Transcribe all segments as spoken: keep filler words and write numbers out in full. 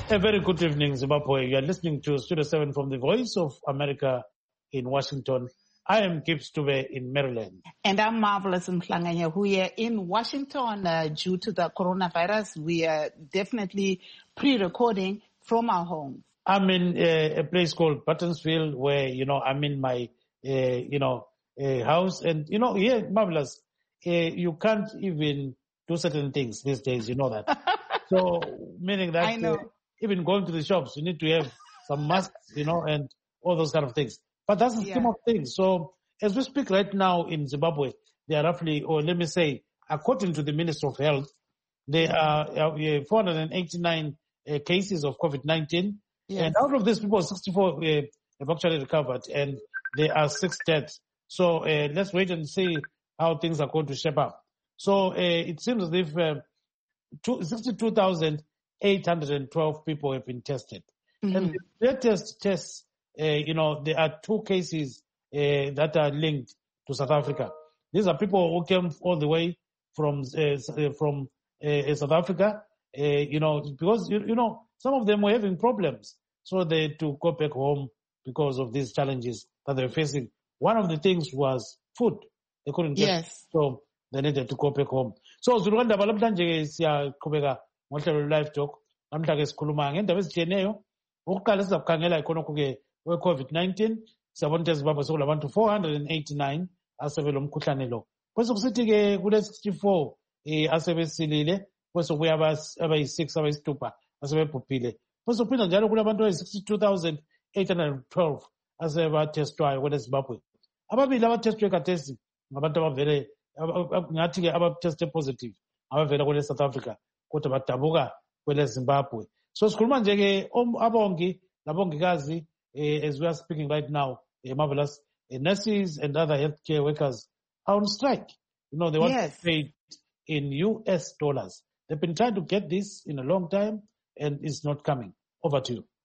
A very good evening, Zimbabwe. You are listening to Studio seven from the Voice of America in Washington. I am Gibbs Tube in Maryland. And I'm Marvelous Mhlanganya, who are in Washington uh, due to the coronavirus. We are definitely pre-recording from our homes. I'm in uh, a place called Buttonsville where, you know, I'm in my, uh, you know, uh, house. And, you know, here, Marvelous, uh, you can't even do certain things these days, you know that. So, meaning that I know. Uh, even going to the shops, you need to have some masks, you know, and all those kind of things. But that's the Yeah. scheme of things. So as we speak right now in Zimbabwe, there are roughly, or let me say, according to the Minister of Health, there are uh, four hundred eighty-nine uh, cases of COVID nineteen. Yes. And out of these people, sixty-four uh, have actually recovered, and there are six deaths. So uh, let's wait and see how things are going to shape up. So uh, it seems as if uh, sixty-two thousand eight hundred twelve people have been tested. Mm-hmm. And the latest tests, uh, you know, there are two cases uh, that are linked to South Africa. These are people who came all the way from uh, from uh, South Africa, uh, you know, because, you, you know, some of them were having problems. So they had to go back home because of these challenges that they were facing. One of the things was food. They couldn't get Yes. it, so they needed to go back home. So, Zulwanda balamhlanje siyaqhubeka ngohlelo live talk. Namhla ke sikhuluma ngendaba ezitshiyeneyo. Ukuqala sizakukhangela ikhonokho ke we-COVID nineteen. Siyabona ukuthi eZimbabwe sekulabantu four hundred eighty-nine asebelo mkhuhlane lo. Kwesekusithi ke kule sixty-four eh asebesilile, kwesekubuya abayi-six abayisithupha asebebhubhile. Kwesokuphinda njalo kulabantu abayi-sixty-two thousand eight hundred twelve asebathestwayo kwele Zimbabwe. Ababili abathestwe khathesi ngabantu abavele ngathi ke abateste positive abavela kwele South Africa kodwa badabuka kwele Zimbabwe. So sikhuluma nje ke abongi labongikazi eh, as we are speaking right now, eh, Marvelous, eh, nurses and other healthcare workers are on strike. You know, they want Yes. to pay in U S dollars. They've been trying to get this in a long time and it's not coming. Over to you.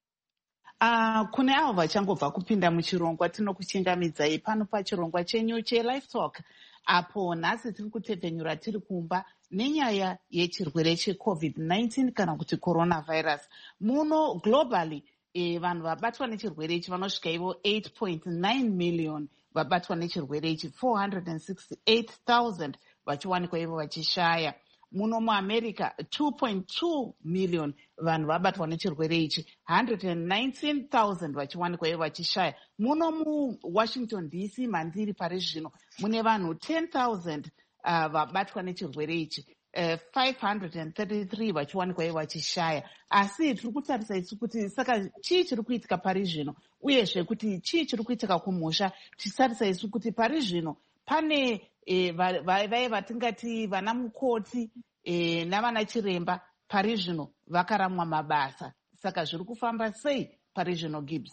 Uh, kune avo vachangobva kupinda muchirongwa tinokuchingamidzai pano pachirongwa chenyu chelife talk apo nhasi tiri kutepfenyura tiri kumba nenyaya yechirwere checovid nineteen kana kuti coronavirus. Muno globally eh, vanhu vabatwa nechirwere ichi vanosvika ivo eight point nine million vabatwa nechirwere ichi, four hundred sixty-eight thousand vachiwanikwa ivo vachishaya. Muno muamerica two point two million vanhu vabatwa nechirwere ichi, one hundred nineteen thousand vachiwanikwa ivo vachishaya. Muno muwashington D C mandiri pari zvino mune vanhu ten thousand uh, vabatwa nechirwere ichi, uh, five hundred thirty-three vachiwanikwa ivo vachishaya. Asi tiri kutarisa isu kuti saka chii chiri kuitika pari zvino uyezve kuti chii chiri kuitika kumusha. Tichitarisa isu kuti pari zvino pane eh, vaive vatingati vana mukoti eh, navana chiremba pari zvino vakaramwa mabasa. Saka zviri kufamba sei pari zvino, Gibbs?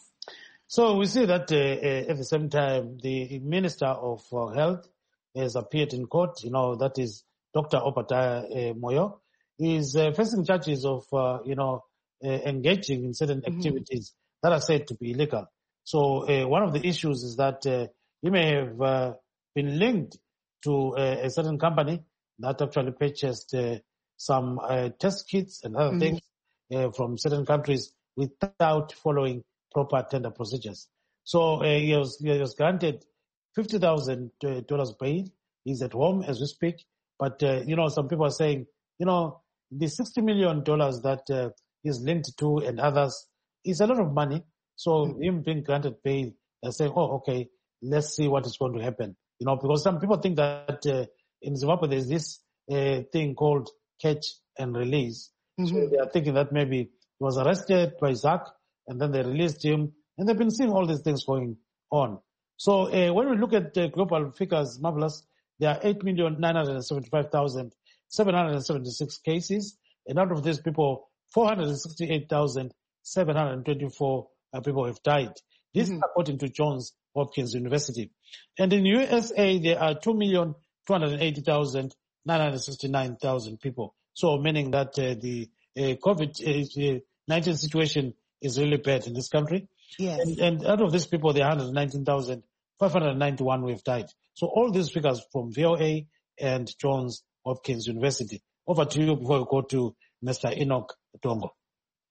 So we see that uh, uh, at the same time, the Minister of uh, Health has appeared in court. You know, that is Doctor Obadiah uh, Moyo. Is uh, facing charges of, uh, you know, uh, engaging in certain Mm-hmm. activities that are said to be illegal. So uh, one of the issues is that uh, he may have uh, been linked to uh, a certain company that actually purchased uh, some uh, test kits and other Mm-hmm. things uh, from certain countries without following proper tender procedures. So uh, he, was, he was granted fifty thousand dollars paid. He's at home as we speak. But, uh, you know, some people are saying, you know, the sixty million dollars that uh, he's linked to and others is a lot of money. So mm-hmm. him being granted paid, they're saying, oh, okay, let's see what is going to happen. You know, because some people think that uh, in Zimbabwe there's this uh, thing called catch and release. Mm-hmm. So they are thinking that maybe he was arrested by Z A C and then they released him. And they've been seeing all these things going on. So uh, when we look at uh, global figures, Marvelous, there are eight million nine hundred seventy-five thousand seven hundred seventy-six cases. And out of these people, four hundred sixty-eight thousand seven hundred twenty-four uh, people have died. This mm-hmm. is according to Johns Hopkins University. And in U S A, there are two million two hundred eighty thousand nine hundred sixty-nine thousand people. So meaning that uh, the uh, COVID nineteen situation is really bad in this country. Yes. And, and out of these people, there are one hundred nineteen thousand five hundred ninety-one who have died. So all these figures from V O A and Johns Hopkins University. Over to you before we go to Mister Enoch Tongo.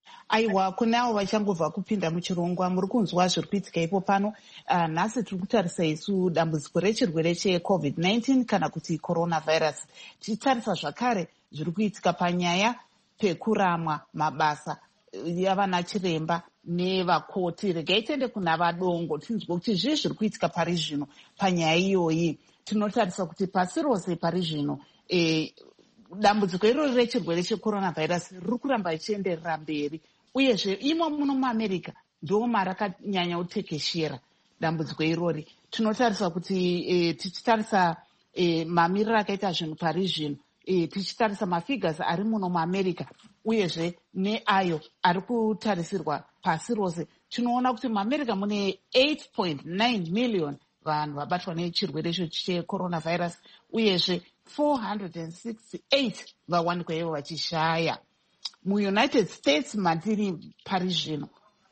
aiwa kune avo vachangobva kupinda muchirongwa muri kunzwa zviri kuitika ipo pano. Uh, nhasi tiri kutarisa isu dambudziko rechirwere checovid nineteen kana kuti coronavirus. Tichitarisa zvakare zviri kuitika panyaya pekuramwa mabasa yavana chiremba nevakoti. Regai tiende kuna vadongo tinzwe kuti zvii zviri kuitika pari zvino panyaya iyoyi. Tinotarisa kuti pasi rose pari zvino e, dambudziko irori rechirwere checoronavirus riri kuramba ichienderera mberi, uyezve imo muno muamerica ndo marakanyanya kutekeshera dambudziko irori. Tinotarisa kuti e, tichitarisa e, mamiriro akaita zvinhu pari zvino, e, tichitarisa mafigures ari muno muamerica uyezve neayo ari kutarisirwa pasi rose, tinoona kuti muamerica mune eight point nine million vanhu vabatwa nechirwere icho checoronavirus, uyezve four hundred sixty-eight vawanikwa ivo vachishaya. MuUnited States matiri pari zvino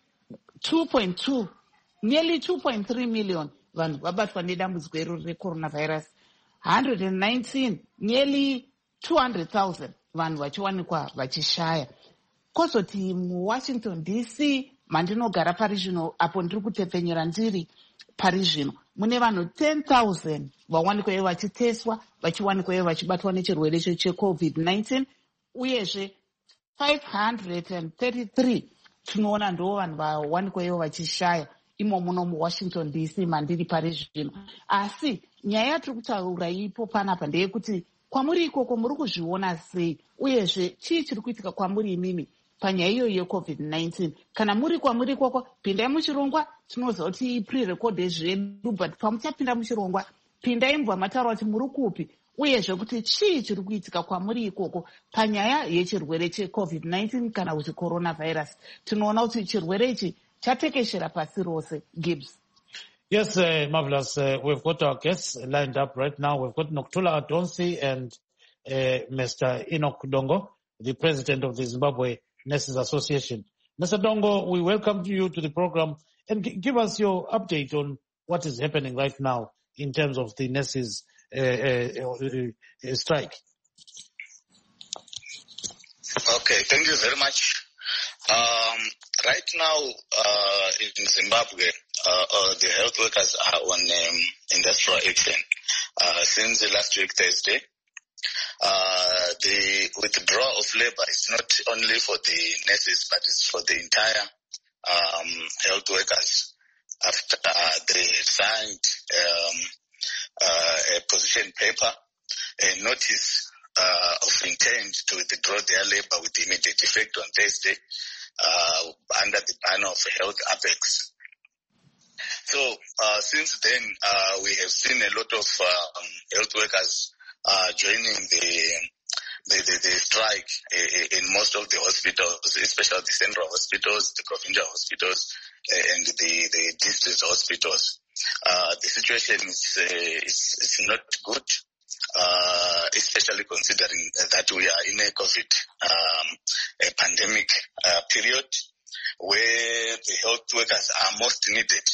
two point two nearly two point three million vanhu vabatwa nedambudziko iroro recoronavirus, one hundred nineteen nearly two hundred thousand vanhu vachiwanikwa vachishaya. Kwozoti muWashington D C mandinogara pari zvino apo ndiri kutepfenyura ndiri pari zvino mune vanhu ten thousand vawanikwa ivo vachiteswa vachiwanikwa ivo vachibatwa nechirwere icho checovid nineteen, uyezve five hundred thirty-three tinoona ndo vanhu vawanikwa ivo vachishaya imo muno muWashington D C mandiri pari zvino. Asi nyaya yatiri kutaura ipo panapa ndeyekuti kwamuri ikoko muri kuzviona sei, uyezve chii chiri kuitika kwamuri imimi panyaya iyo yecovid nineteen. Kana muri kwamuri ikoko pindai muchirongwa, tinoziva kuti pre-record zvedu, but pamuchapinda muchirongwa pindai mbwa mataura kuti muri kupi, uyezve kuti chii chiri kuitika kwamuri ikoko panyaya yechirwere checovid nineteen kana kuti coronavirus. Tinoona kuti chirwere ichi chatekeshera pasi rose. Gibbs. Yes, uh, marvelous. Uh, we've got our guests lined up right now. We've got Nokuthula Adonsi and uh, Mister Enoch Dongo, the president of the Zimbabwe Nurses Association. Mister Dongo, we welcome you to the program and g- give us your update on what is happening right now in terms of the nurses uh, uh, uh, strike. Okay, thank you very much. Um, right now uh, in Zimbabwe, uh, uh, the health workers are on um, industrial action uh, since the last week Thursday. Uh, the withdrawal of labor is not only for the nurses, but it's for the entire um, health workers. After uh, they signed um, uh, a position paper, a notice uh, of intent to withdraw their labor with immediate effect on Thursday uh, under the banner of Health Apex. So uh, since then, uh, we have seen a lot of uh, um, health workers uh, joining the the, the, the strike uh, in most of the hospitals, especially the central hospitals, the provincial hospitals, uh, and the, the district hospitals. Uh, the situation is, uh, is, is not good, uh, especially considering that we are in a COVID um, a pandemic uh, period where the health workers are most needed.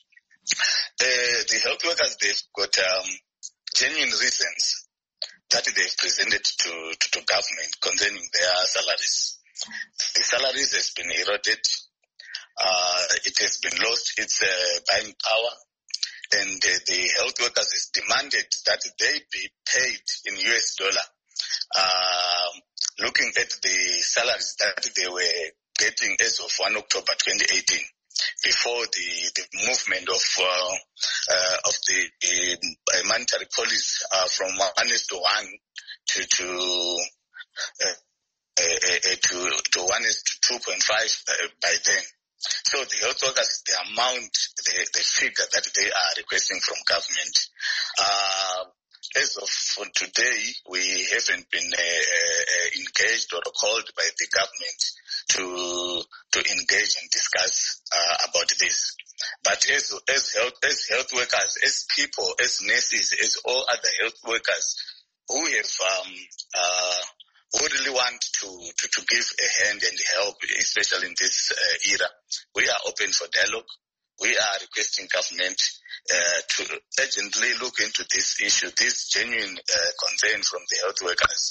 Uh, the health workers, they've got um, genuine reasons that they've presented to, to, to government concerning their salaries. The salaries has been eroded. Uh, it has been lost its uh, buying power. And uh, the health workers has demanded that they be paid in U S dollar. Uh, looking at the salaries that they were getting as of first of October twenty eighteen. Before the, the movement of uh, uh, of the, the monetary policy uh, from one is to one to to uh, uh, uh, to to one is to two point five uh, by then. So the health workers, the amount, the, the figure that they are requesting from government. Uh, as of today, we haven't been uh, uh, engaged or called by the government to to engage and discuss uh, about this. But as as health as health workers, as people, as nurses, as all other health workers who have um, uh, who really want to, to to give a hand and help, especially in this uh, era, we are open for dialogue. We are requesting government uh, to urgently look into this issue, this genuine uh, concern from the health workers.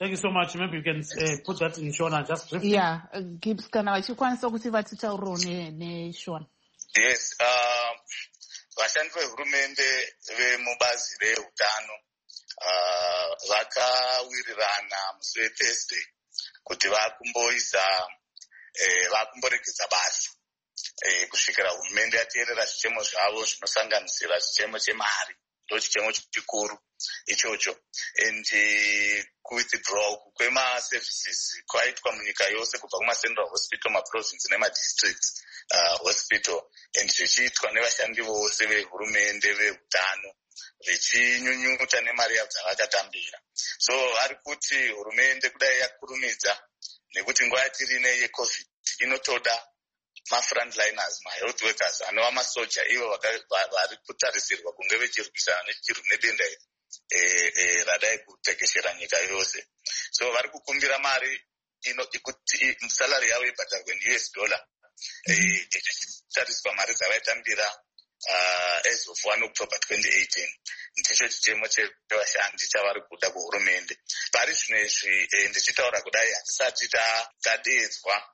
Thank you so much. Maybe you can uh, put that in Shona just briefly. Yeah, uh, Gibbs kana vachikwanisa kuti vatitauriro neShona. Yes, uh, vashandi vehurumende vemubazi reutano uh, vakawirirana musi weThursday kuti vakumboisa eh, vakumboregedza basa eh, kusvikira hurumende yateerera zvichemo zvavo zvinosanganisira chichemo chemari, ndo chichemo chikuru ichocho, and uh, kuwithdraw kwema-services kwaitwa munyika yose kubva kuma-central hospital, ma-province nema-districts uh, hospital, and zvichiitwa nevashandi vose vehurumende veutano vechinyunyuta nemari yavo dzavakatambira. So ari kuti hurumende kudai yakurumidza nekuti nguva yatirine yeCovid inotoda ma-frontliners, ma-health workers, anova masoja ivo vari kutarisirwa kunge vechirwisana nedenda iri eh, eh, radai kutekeshera nyika yose. So vari kukumbira mari ikuti salary yavo ibhadharwe ne-U S dollar ichitariswa eh, mari dzavaitambira uh, as of one October twenty eighteen. Ndicho chichemo chevashandi chavari kuda kuhurumende. Pari zvino izvi eh, ndichitaura kudai hatisati tadeedzwa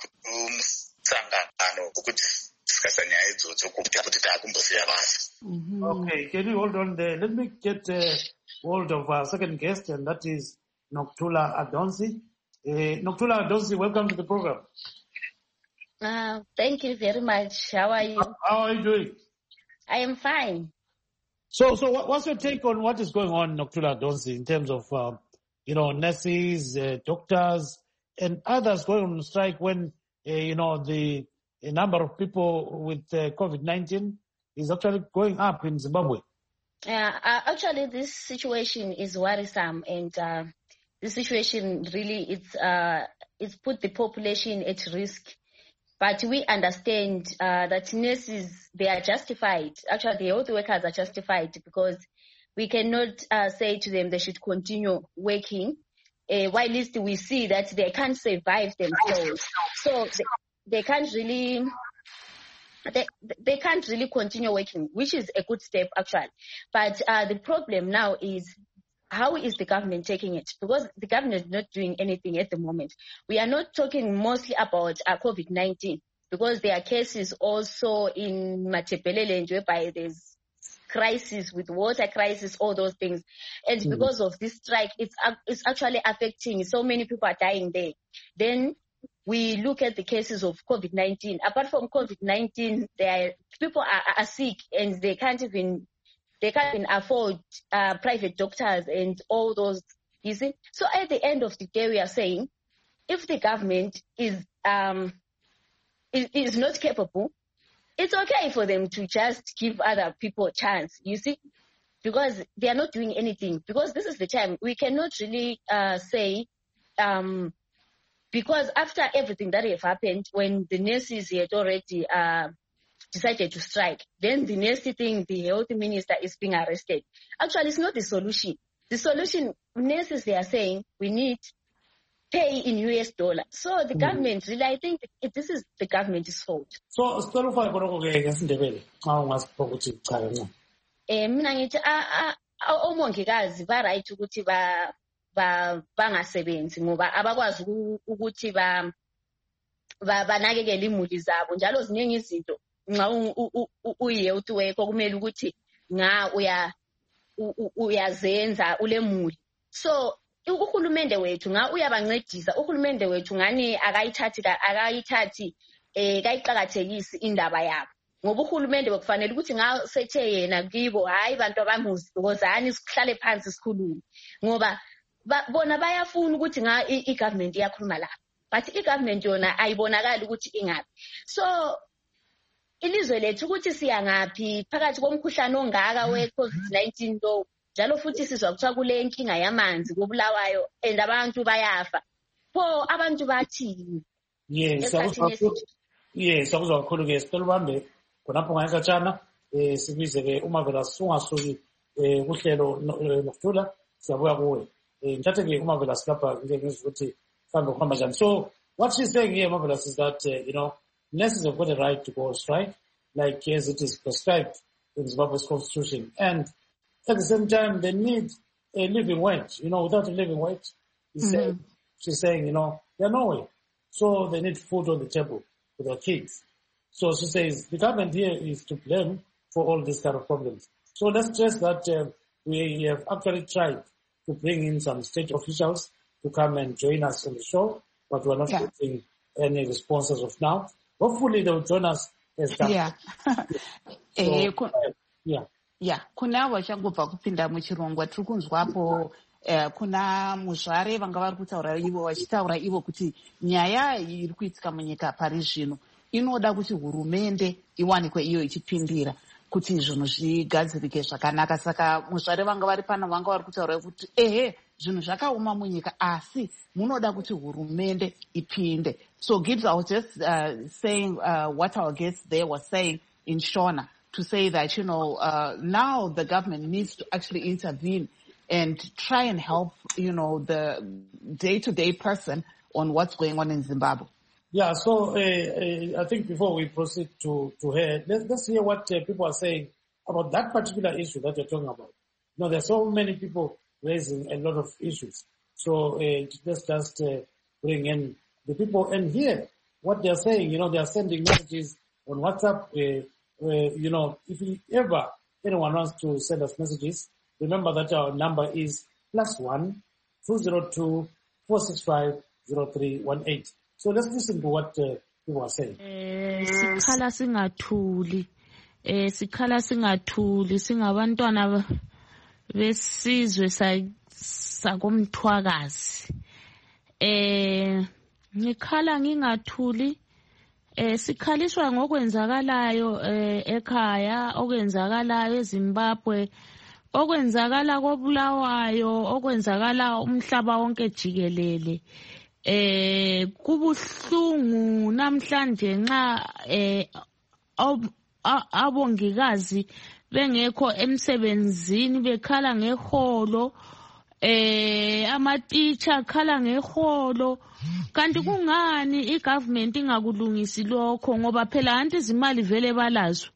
kumusangano kuti discussa nyaya idzodzo kuti taakumbosiya basa. Okay, can you hold on there? Let me get uh, hold of our second guest, and that is Nokuthula Adonsi. Uh, Nokuthula Adonsi, welcome to the program. Uh, thank you very much. How are you? How are you doing? I am fine. So, so what, what's your take on what is going on, Nokuthula Adonsi, in terms of, uh, you know, nurses, uh, doctors, and others going on strike when, uh, you know, the a number of people with uh, COVID nineteen is actually going up in Zimbabwe? Uh, uh, actually, this situation is worrisome, and uh, this situation really it's uh, it's put the population at risk. But we understand uh, that nurses, they are justified. Actually, the health workers are justified because we cannot uh, say to them they should continue working, uh, while at least we see that they can't survive themselves. So they, they can't really... They, they can't really continue working, which is a good step, actually. But uh, the problem now is, how is the government taking it? Because the government is not doing anything at the moment. We are not talking mostly about uh, COVID nineteen, because there are cases also in Matebeleland whereby there's crisis with water crisis, all those things. And mm-hmm. because of this strike, it's, uh, it's actually affecting, so many people are dying there. Then we look at the cases of COVID nineteen. Apart from COVID nineteen, there are, people are, are sick and they can't even they can't even afford uh, private doctors and all those. You see, so at the end of the day, we are saying, if the government is um is, is not capable, it's okay for them to just give other people a chance. You see, because they are not doing anything. Because this is the time we cannot really uh, say. Um, Because after everything that have happened, when the nurses had already uh, decided to strike, then the next thing, the health minister is being arrested. Actually, it's not the solution. The solution, nurses, they are saying, we need pay in U S dollar. So the mm-hmm. government, really, I think it, this is the government's fault. So, sicela ufake konke ngesindebele xa ungasipho ukuthi cha yena. Eh mina ngithi omongikazi ba right ukuthi ba ba bangasebenzi ngoba abakwazi ukuthi ba banakekele imuli zabo njalo ziningi izinto nxa uyihealth worker kumele ukuthi nga uya uyazenza ulemuli. So uhulumende wethu nga uyabancedisa, uhulumende wethu ngani akayithathi akayithathi eh kayiqhakathekisi indaba yabo ngoba uhulumende bekufanele ukuthi nga sethe yena kibo hayi bantu abamuzi dokozani sihlale phansi sikhulume ngoba bona bayafuna ukuthi nga i-government iyakhuluma la, but i-government yona ayibonakali ukuthi ingapi. So ilizwe lethu ukuthi siya ngaphi phakathi komkhuhlane ongaka we-COVID nineteen lo njalo futhi sizwa kuthiwa kule inkinga yamanzi kubulawayo and abantu bayafa. Pho abantu bathini? Yes, yes, sakuzwa kakhulu ke sicela ubambe khonapho ngayisatshana eh sibize ke uma vela sungasuki eh kuhlelo Nokuthula siyabuya kuwe. So what she's saying here, Marvelous, is that, uh, you know, nurses have got the right to go on strike, like as it is prescribed in Zimbabwe's constitution. And at the same time, they need a living wage. You know, without a living wage, is mm-hmm. saying, she's saying, you know, they're nowhere. So they need food on the table for their kids. So she says the government here is to blame for all these kind of problems. So let's stress that uh, we have actually tried to bring in some state officials to come and join us on the show, but we're not yeah. getting any response as of now. Hopefully they will join us as that. Yeah. so, uh, yeah. Yeah. Kuna vachangobva kupinda muchirongwa tiri kunzwapo Uh, kuna muzvare vanga vari kutaura ivo vachitaura ivo kuti nyaya iri kuitika munyika pari zvino inoda kuti hurumende iwanikwe iyo ichipindira kuti zvinhu zvigadzirike zvakanaka. Saka muzvare vanga vari pano vanga vari kutaura kuti ehe zvinhu zvakaoma munyika asi munoda kuti hurumende ipinde. So Gibbs, I was just uh, saying uh, what our guest there was saying in Shona, to say that, you know, uh, now the government needs to actually intervene and try and help, you know, the day-to-day person on what's going on in Zimbabwe. Yeah, so uh, uh, I think before we proceed to, to her, let's, let's hear what uh, people are saying about that particular issue that you're talking about. You know, there's so many people raising a lot of issues. So uh, let's just uh, bring in the people and hear what they're saying. You know, they're sending messages on WhatsApp. Uh, uh, you know, if ever anyone wants to send us messages, remember that our number is plus one, two zero two, four six five, zero three one eight. So let's listen to what uh, people are saying. Eh, sikhala singathuli. Eh, sikhala singathuli singabantwana besizwe sakomthwakazi. Eh, ngikhala ngingathuli. Eh, sikhaliswa ngokwenzakalayo eh, ekhaya, okwenzakalayo eZimbabwe. Okwenzakala koBulawayo, okwenzakala umhlaba wonke jikelele. Eh kubuhlungu namhlanje nxa eh abongikazi bengekho emsebenzini bekhala ngeholo, eh ama-teacher khala ngeholo. Kanti kungani igovernment ingakulungisi lokho ngoba phela anti izimali vele balazo.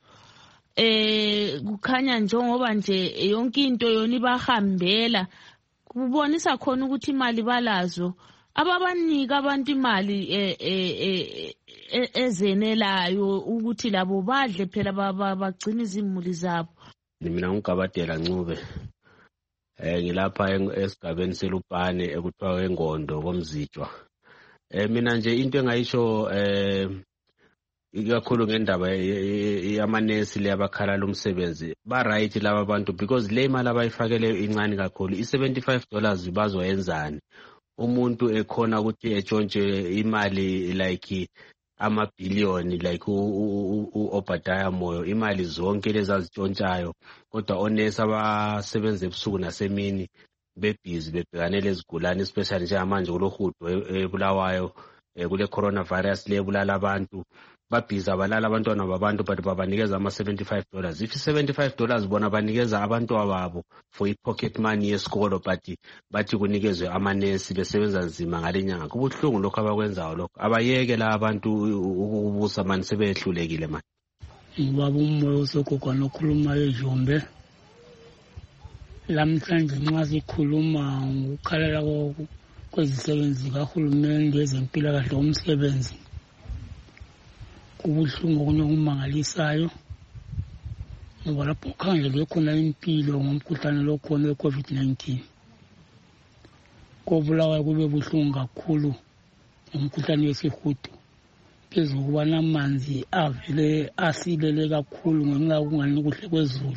Eh kukhanya njengoba nje yonke into yona ibahambela kubonisa khona ukuthi imali balazo ababanika abantu imali eh ezenelayo ukuthi labo badle phela bagcina izimuli zabo. Mina ngugabadela Ncube eh ngilapha esigabeni selupane ekuthiwa eNgondo komzijwa. Eh mina nje into engayisho eh ikakhulu ngendaba yamanesi le abakhala lomsebenzi ba right laba bantu because le imali abayifakele incane kakhulu i-seventy-five dollars bazoyenzani umuntu ekhona ukuthi etshontshe imali like amabhillion like u-Obadiah Moyo imali zonke lezi azitshontshayo kodwa onesi abasebenza ebusuku nasemini bebhizi bebhekane lezigulane especially njengamanje kulohudo eBulawayo kule coronavirus le ebulala abantu babhiza balala abantwana babantu but babanikeza ama-seventy-five dollars. If seventy-five dollars bona banikeza abantu ababo for i-pocket money yesikolo but bathi kunikezwe amanesi besebenza nzima ngale nyanga. Kubuhlungu lokho abakwenzayo lokho. Abayeke la abantu ukubusa manje sebehlulekile manje. Ubaba uMoyo uSogogo nokhuluma eJombe. Lamhlanje nxa sikhuluma ngokukhalela kwezisebenzi kahulumende ezempilakahle umsebenzi. Kubuhlungu okunomangalisayo ngoba lapho khangele khona impilo ngomkhuhlane lo khona we-COVID nineteen. Kobulawayo kube buhlungu kakhulu ngomkhuhlane wesihudo. Phezulu kuba namanzi avele asilele kakhulu ngenxa yokungani kuhle kwezulu.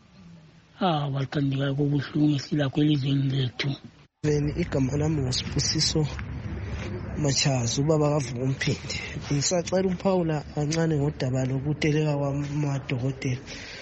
Ah bathandikayo kubuhlungu esilakho elizweni lethu. Veni igama lami nguSibusiso Machaza ubaba kavuka umphindi. Ngisacela uPaula kancane ngodaba lokuteleka kwamadokotela.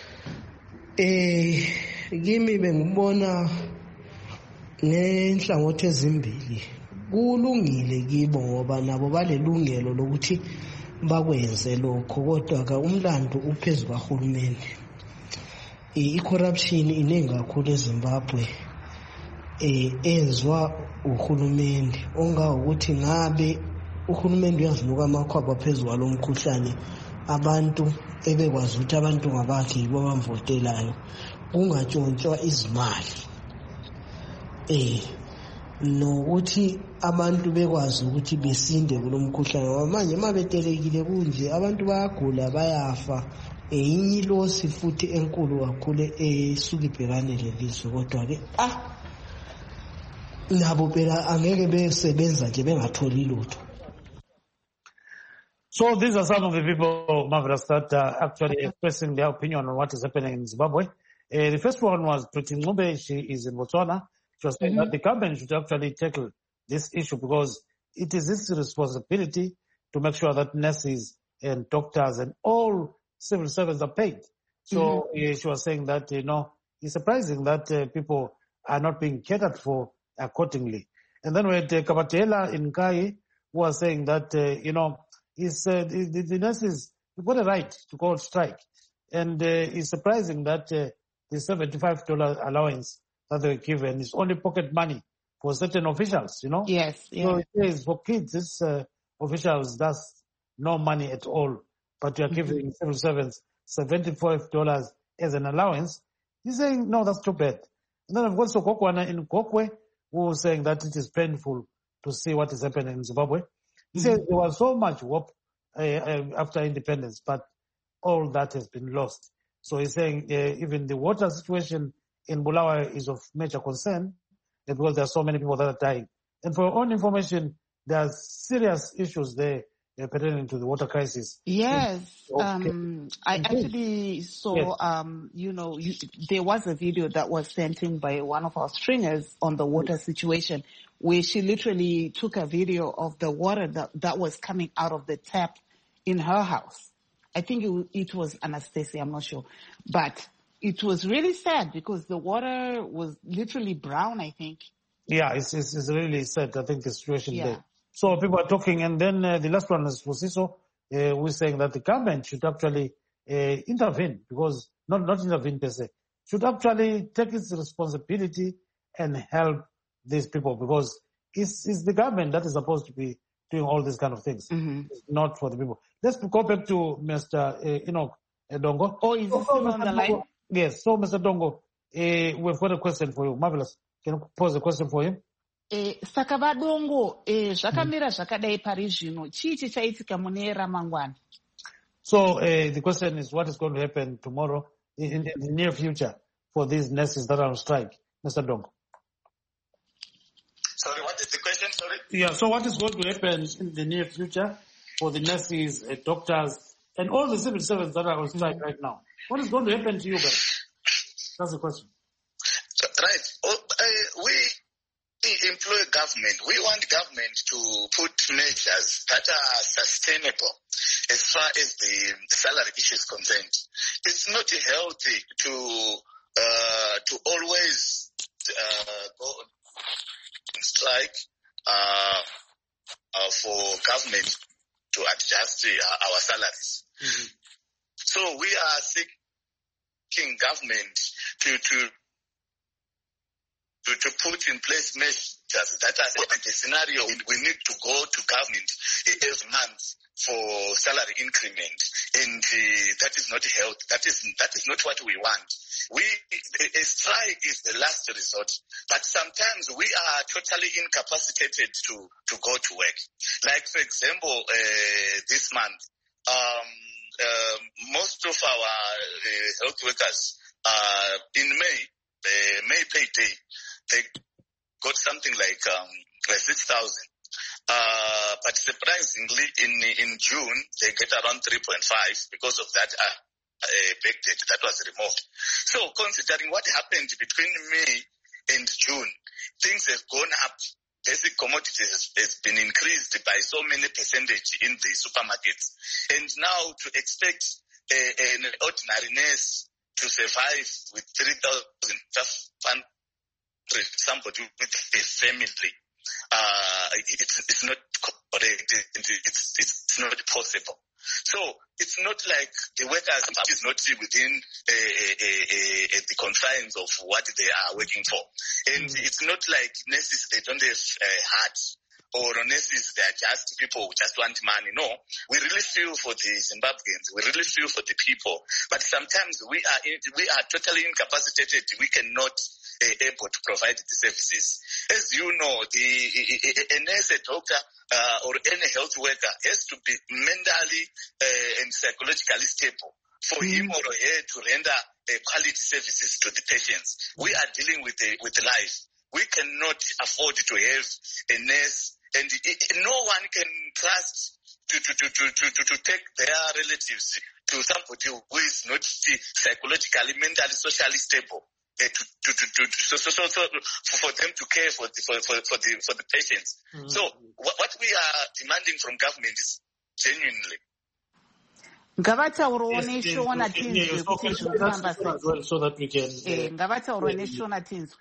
Eh kimi bengibona ngenhlangothi ezimbili. Kulungile kibo ngoba nabo balelungelo lokuthi bakwenze lokho kodwa ka umlando uphezulu kahulumende. I-corruption iningi kakhulu eZimbabwe. Eh enzwa uhulumende onga ukuthi ngabe uhulumende uyazinuka amakhwaba phezulu kwalomkhuhlane abantu ebekwazi ukuthi abantu ngabakhe yibo abamvotelayo kungatshontshwa izimali. Eh nokuthi abantu bekwazi ukuthi besinde kulo mkhuhlane ngoba manje uma betelekile kunje abantu bayagula bayafa. Eyinye ilosi futhi enkulu kakhulu esuke ibhekane lelizwe kodwa-ke ah nabo phela angeke besebenza nje bengatholi lutho. So these are some of the people, Marvelous, that are actually expressing their opinion on what is happening in Zimbabwe. Uh, the first one was Pretty Ngube. She is in Botswana. She was saying mm-hmm. that the government should actually tackle this issue because it is its responsibility to make sure that nurses and doctors and all civil servants are paid. So mm-hmm. uh, she was saying that, you know, it's surprising that uh, people are not being catered for accordingly. And then we had uh, Kabatela in Kai who was saying that, uh, you know, Is uh, the, the nurses got a right to go on strike, and uh, it's surprising that uh, the seventy-five dollar allowance that they were given is only pocket money for certain officials. You know. Yes. Yeah. So it is for kids. This uh, officials that's no money at all, but you are giving mm-hmm. civil servants seventy-five dollars as an allowance. He's saying no, that's too bad. And then I've got Sokokwana in Kokwe who was saying that it is painful to see what is happening in Zimbabwe. He says there was so much hope uh, uh, after independence, but all that has been lost. So he's saying uh, even the water situation in Bulawayo is of major concern because there are so many people that are dying. And for your own information, there are serious issues there uh, pertaining to the water crisis. Yes. Okay. Um, I actually saw, yes. um, you know, you, there was a video that was sent in by one of our stringers on the water situation, where she literally took a video of the water that, that was coming out of the tap in her house. I think it, it was Anastasia, I'm not sure. But it was really sad because the water was literally brown, I think. Yeah, it's, it's, it's really sad, I think, the situation yeah. there. So people are talking, and then uh, the last one is Fusiso, uh, who is saying that the government should actually uh, intervene, because, not, not intervene per se, should actually take its responsibility and help these people, because it's, it's the government that is supposed to be doing all these kind of things, mm-hmm. it's not for the people. Let's go back to Mister Uh, Enoch uh, Dongo. Oh, is he still on the line? Yes. So, Mister Dongo, uh, we've got a question for you. Marvelous. Can you pose a question for him? Eh, saka vadongo eh, zvakamira zvakadai pari zvino chii chichaitika mune ramangwana? So uh, the question is, what is going to happen tomorrow in, in the near future for these nurses that are on strike, Mister Dongo? Sorry, what is the question? Sorry. Yeah. So what is going to happen in the near future for the nurses, uh, doctors, and all the civil servants that are on strike right now? What is going to happen to you guys? That's the question. Right. Oh, uh, we employ government. We want government to put measures that are sustainable as far as the salary issue is concerned. It's not healthy to uh, to always uh, go on strike uh, uh, for government to adjust uh, our salaries. Mm-hmm. So we are seeking government to to To, to put in place measures that are in the scenario we need to go to government every month for salary increment, and uh, that is not health. That is that is not what we want. We a strike is the last resort, but sometimes we are totally incapacitated to to go to work. Like for example, uh, this month, um, uh, most of our uh, health workers uh, in May, uh, May payday, they got something like um, like six thousand. Uh, but surprisingly, in in June they get around three point five because of that uh, uh, backdate that was removed. So considering what happened between May and June, things have gone up. Basic commodities has, has been increased by so many percentage in the supermarkets, and now to expect a, an ordinary nurse to survive with three thousand somebody with a family, uh, it's, it's not correct. It's, it's not possible. So it's not like the workers is not within uh, uh, uh, the confines of what they are working for. And mm-hmm. it's not like nurses, they don't have uh, hearts. Or nurses, they are just people who just want money. No, we really feel for the Zimbabweans. We really feel for the people. But sometimes we are in, we are totally incapacitated. We cannot uh, able to provide the services. As you know, the a nurse, a doctor, uh, or any health worker has to be mentally uh, and psychologically stable for mm. him or her to render uh, quality services to the patients. We are dealing with the, with life. We cannot afford to have a nurse, and it, no one can trust to, to, to, to, to, to take their relatives to somebody who is not psychologically, mentally, socially stable. Uh, to, to, to, to, so, so, so, so for them to care for the, for, for, for the, for the patients. Mm-hmm. So what, what we are demanding from government is genuinely. Ngavataurawo neshona tinzwe kuti zviri kufamba sei. So that we can. Eh, ngavataurawo neshona tinzwe.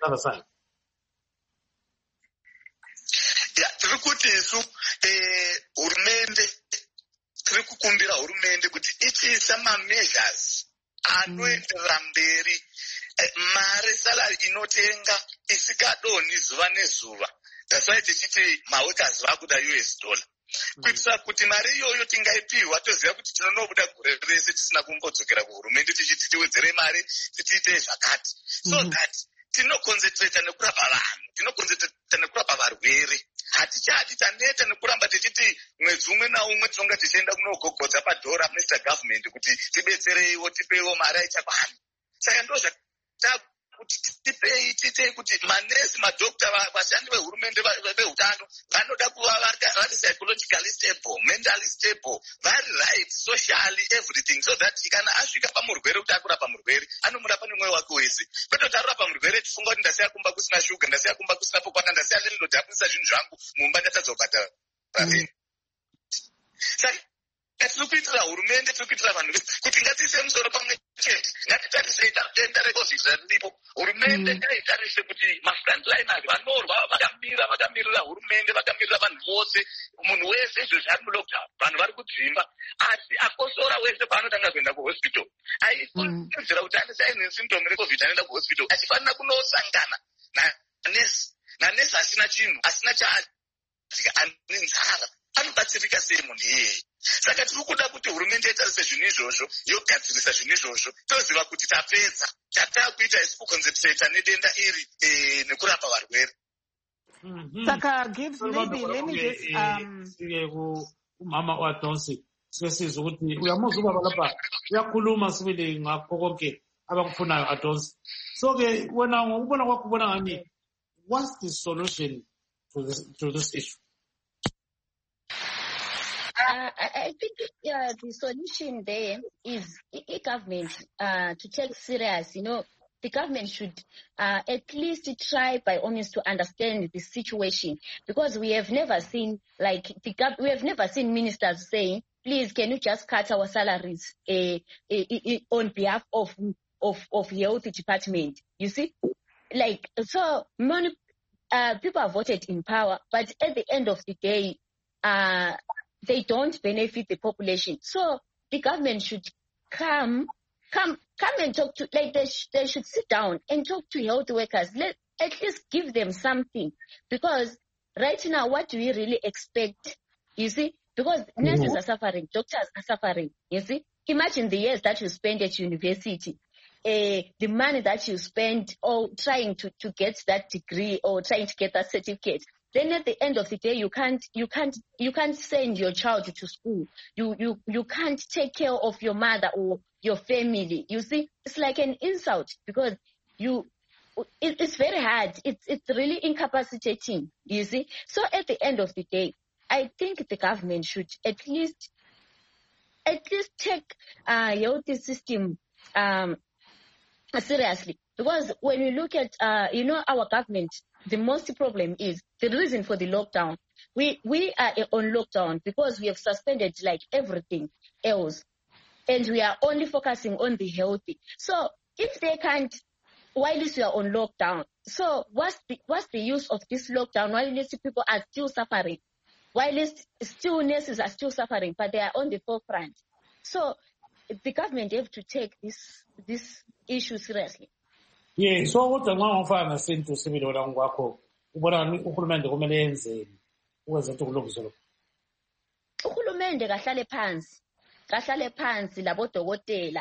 Yeah, tiri kuti isu eh hurumende tiri kukumbira hurumende kuti ichiisa ma measures anoendera mberi mare salary inotenga isikadoni zuva nezuva. That's why tichiti maworkers vakuda U S dollar. Kuitira kuti mari iyoyo tingaipiwa toziva kuti tinonobuda gore rese tisina kumbodzokera kuhurumende tichiti tiwedzere mari tichiite zvakati. So that tinoconcentrate nekurapa vanhu, tinoconcentrate nekurapa varwere. Hatichati taneta nekuramba tichiti mwedzi umwe naumwe tinonga tichienda kunogogodza padhora Mister Government kuti tibetsereiwo tipewo mari aichakwana. Saka ndo kuti tipei titei kuti manesi madokta vashandi vehurumende vehutano vanoda kuva vari psychologically stable, mentally stable, vari right, socially, everything, so that kana asvika pamurwere kuti akurapa murwere anomurapa nemwoyo wake wese. Kwete tarapa murwere tifunga kuti ndasiya kumba kusina shuga, ndasiya kumba kusina pokwata, ndasiya lendo dhapunisa zvinhu zvangu mumba ndatadza kubhadhara rent. Saka tiri kuitira hurumende, tiri kuitira vanhu vese kuti ngatiise musoro pamwe chete, ngatitarisei denda recovid riripo. Hurumende ngaitarise kuti mafrontliners vanorwa vakamira vakamirira hurumende, vakamirira vanhu vose, munhu wese izvo zvari mulockdown, vanhu vari kudzimba, asi akosora wese paanotanga kuenda kuhospital aifunzira kuti anese aine symptom recovid anoenda kuhospital achifanira kunosangana nanesi, nanesi asina chinhu, asina chaadya, ane nzara, anobatsirika sei munhu iyeye? Saka tiri kuda kuti hurumende itarise zvinhu izvozvo, yogadzirisa zvinhu izvozvo, toziva kuti tapedza chatakuita isi kuconcentrate nedenda iri eh, nekurapa varwere. Saka Gibbs, maybe let me just um umama waDonsi sesizwe ukuthi uyamuzuba lapha uyakhuluma sibili ngakho konke abakufunayo aDonsi. So ke wena ngokubona kwakho ubona ngani, what's the solution to this to this issue? Uh, I think uh, the solution there is the government uh, to take serious. You know, the government should uh, at least try by all means to understand the situation, because we have never seen like the gov- we have never seen ministers saying, "Please, can you just cut our salaries uh, uh, uh, on behalf of of of health department?" You see, like so many uh, people are voted in power, but at the end of the day, uh, they don't benefit the population. So the government should come, come, come and talk to, like they, sh- they should sit down and talk to health workers. Let at least give them something, because right now, what do we really expect? You see, because nurses are suffering, doctors are suffering. You see, imagine the years that you spend at university, uh, the money that you spend, or trying to, to get that degree or trying to get that certificate. Then at the end of the day, you can't, you can't, you can't send your child to school. You, you, you can't take care of your mother or your family. You see, it's like an insult, because you, it, it's very hard. It's, it's really incapacitating. You see. So at the end of the day, I think the government should at least, at least take uh, health system um, seriously, because when you look at, uh, you know, our government, the most problem is the reason for the lockdown. We we are on lockdown because we have suspended like everything else, and we are only focusing on the healthy. So if they can't, while we are on lockdown, so what's the what's the use of this lockdown while these people are still suffering, while still nurses are still suffering, but they are on the forefront. So the government have to take this this issue seriously. Yeah, so what I'm going to find is to see me down Wako. What I'm going to do was it to look so. Uhulumende kahlale phansi, kahlale phansi labodokotela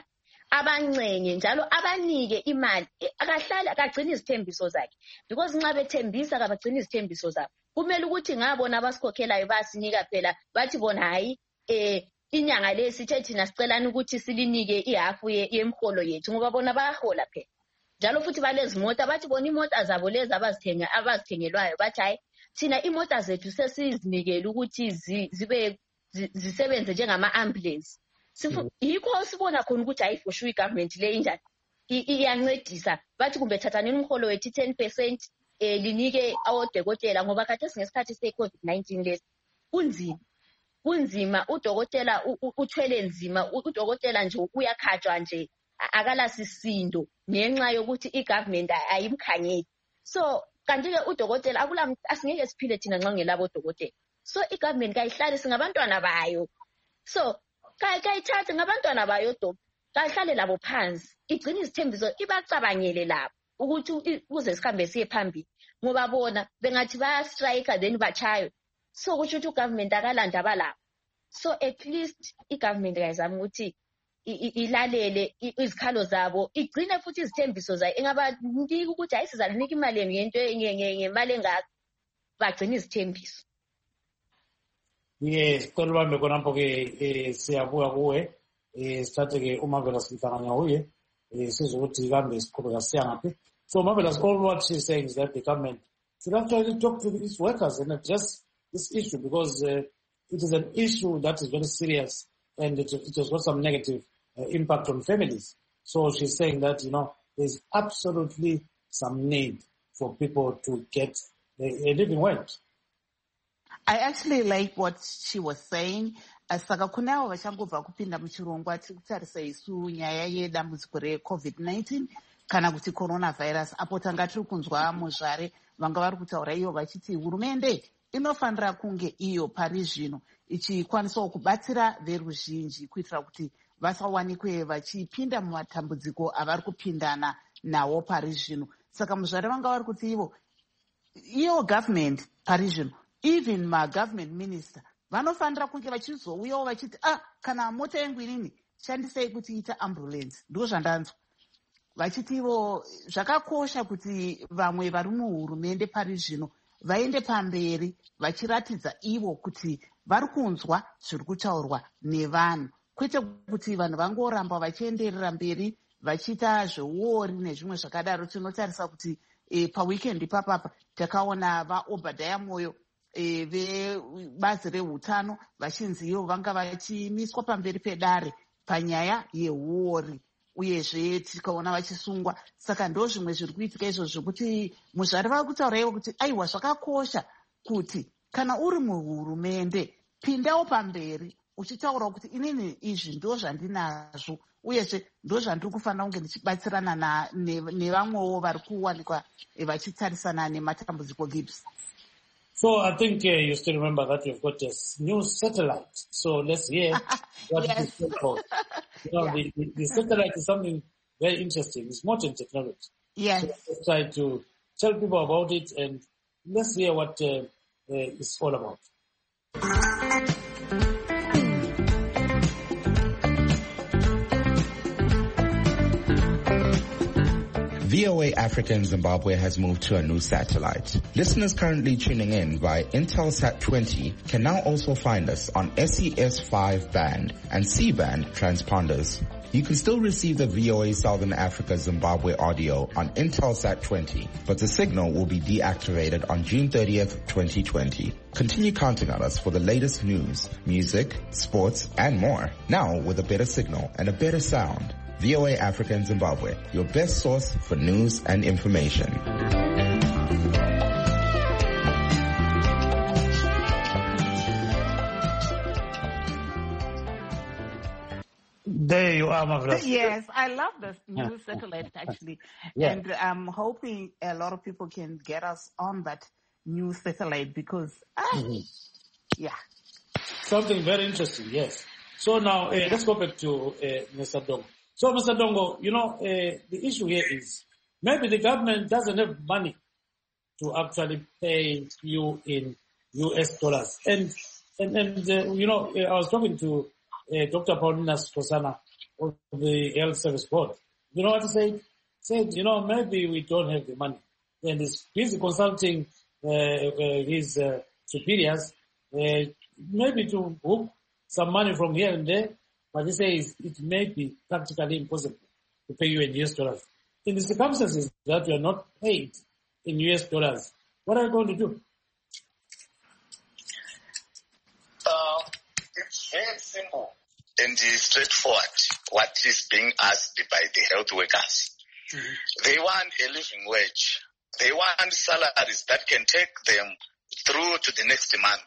abancenye njalo abanike imali akahlali akagcina izithembiso zakhe because nxa bethembisa kabagcina izithembiso zabo kumele ukuthi ngabona abasikhokhelayo basinika phela bathi bona hayi eh inyanga lesithe thina sicelana ukuthi silinike ihafu yemholo yethu ngoba bona bayahola phela njalo futhi balezimota bathi bona imota zabo lezi abazithenga abazithengelwayo bathi hayi thina imota zethu sesizinikele ukuthi zibe zisebenze njengama ambulance yikho sibona khona ukuthi hayi for sure igovernment le injani iyancedisa bathi kumbe thathanini umholo wethu ten percent eh linike awodokotela ngoba kade singesikhathi se COVID nineteen lesi kunzima kunzima udokotela uthwele nzima udokotela nje uyakhatshwa nje akala sisindo ngenxa yokuthi igovernment ayimkhanyeli so kanti ke udokotela akula asingeke siphile thina nxa ngelabo dokotela so igovernment kayihlali singabantwana bayo so kai kayithathe ngabantwana bayo doc kahlale labo phansi igcina izithembiso ibacabangele labo ukuthi kuze sihambe siye phambili ngoba bona bengathi baya strike then bachayo so kusho ukuthi ugovernment akalanda balapho so at least igovernment kayizama ukuthi ilalele izikhalo zabo igcine futhi izithembiso zayo engabaniki ukuthi hayi sizalinika imali ngento ngemali engaka bagcina izithembiso. Yes, sicela ubambe khonapho ke siyabuka kuwe sithathe ke uMarvelous Mhlanganya uye sizwe ukuthi kambe siqhubeka siya ngaphi. So Marvelous, all what she's saying is that the government should actually talk to its workers and address this issue because uh, it is an issue that is very serious and it, it has got some negative uh, impact on families. So she's saying that, you know, there's absolutely some need for people to get a, a living wage. I actually like what she was saying. Saka kunawo vachangobva kupinda muchirongwa tiri kutarisa isu nyaya yedambudziko recovid nineteen kana kuti coronavirus apo tanga tiri kunzwa muzvare vanga vari kutaura iyo vachiti hurumende inofanira kunge iyo pari zvino ichikwanisawo kubatsira veruzhinji kuitira kuti vasawanikwe vachipinda mumatambudziko avari kupindana nawo pari zvino. Saka muzvare vanga vari kuti ivo iyo government pari zvino even magovernment minister vanofanira kunge vachizouyawo vachiti ah kana mota yangu inini shandisei kuti ita ambulance ndo zvandanzwa vachitivo zvakakosha kuti vamwe vari muhurumende pari zvino vaende pamberi vachiratidza ivo kuti vari kunzwa zviri kutaurwa nevanhu kwete kuti vanhu vangoramba vachienderera mberi vachiita zveuori nezvimwe zvakadaro. Tinotarisa kuti e, paweekend papapa takaona vaObadiah Moyo e, vebazi reutano vachinzi ivo vanga vachimiswa pamberi pedare panyaya yeuori uyezve tikaona vachisungwa. Saka ndo zvimwe zviri kuitika izvo zvokuti muzvari vari kutaura ivo kuti aiwa zvakakosha kuti kana uri muhurumende pindawo pamberi uchitaura kuti inini izvi ndo zvandinazvo uyezve ndo zvandiri kufanira kunge ndichibatsirana nevamwewo vari kuwanikwa vachitarisana nematambudziko gips. So I think uh, you still remember that we've got a new satellite. So let's hear what yes. it is called. You know, yeah. the, the, the satellite is something very interesting. It's modern technology. Yes. So let's try to tell people about it and let's hear what uh, uh, it's all about. V O A Africa in Zimbabwe has moved to a new satellite. Listeners currently tuning in via Intelsat twenty can now also find us on S E S five band and C band transponders. You can still receive the V O A Southern Africa Zimbabwe audio on Intelsat twenty, but the signal will be deactivated on June thirtieth, twenty twenty. Continue counting on us for the latest news, music, sports, and more. Now with a better signal and a better sound. V O A Africa in Zimbabwe, your best source for news and information. There you are, Marvelous. Yes, I love this new satellite actually. Yeah. And I'm hoping a lot of people can get us on that new satellite because, ah, mm-hmm. yeah. Something very interesting, yes. So now, uh, let's go back to uh, Mister Dongo. So, Mister Dongo, you know, uh, the issue here is maybe the government doesn't have money to actually pay you in U S dollars. And, and, and uh, you know, uh, I was talking to uh, Doctor Paulina Skosana of the Health Service Board. You know what he said? Said, you know, maybe we don't have the money. And he's busy consulting uh, uh, his uh, superiors, uh, maybe to book some money from here and there, but he says it may be practically impossible to pay you in U S dollars. In the circumstances that you are not paid in U S dollars, what are you going to do? Uh, it's very simple and straightforward what is being asked by the health workers. Mm-hmm. They want a living wage. They want salaries that can take them through to the next month.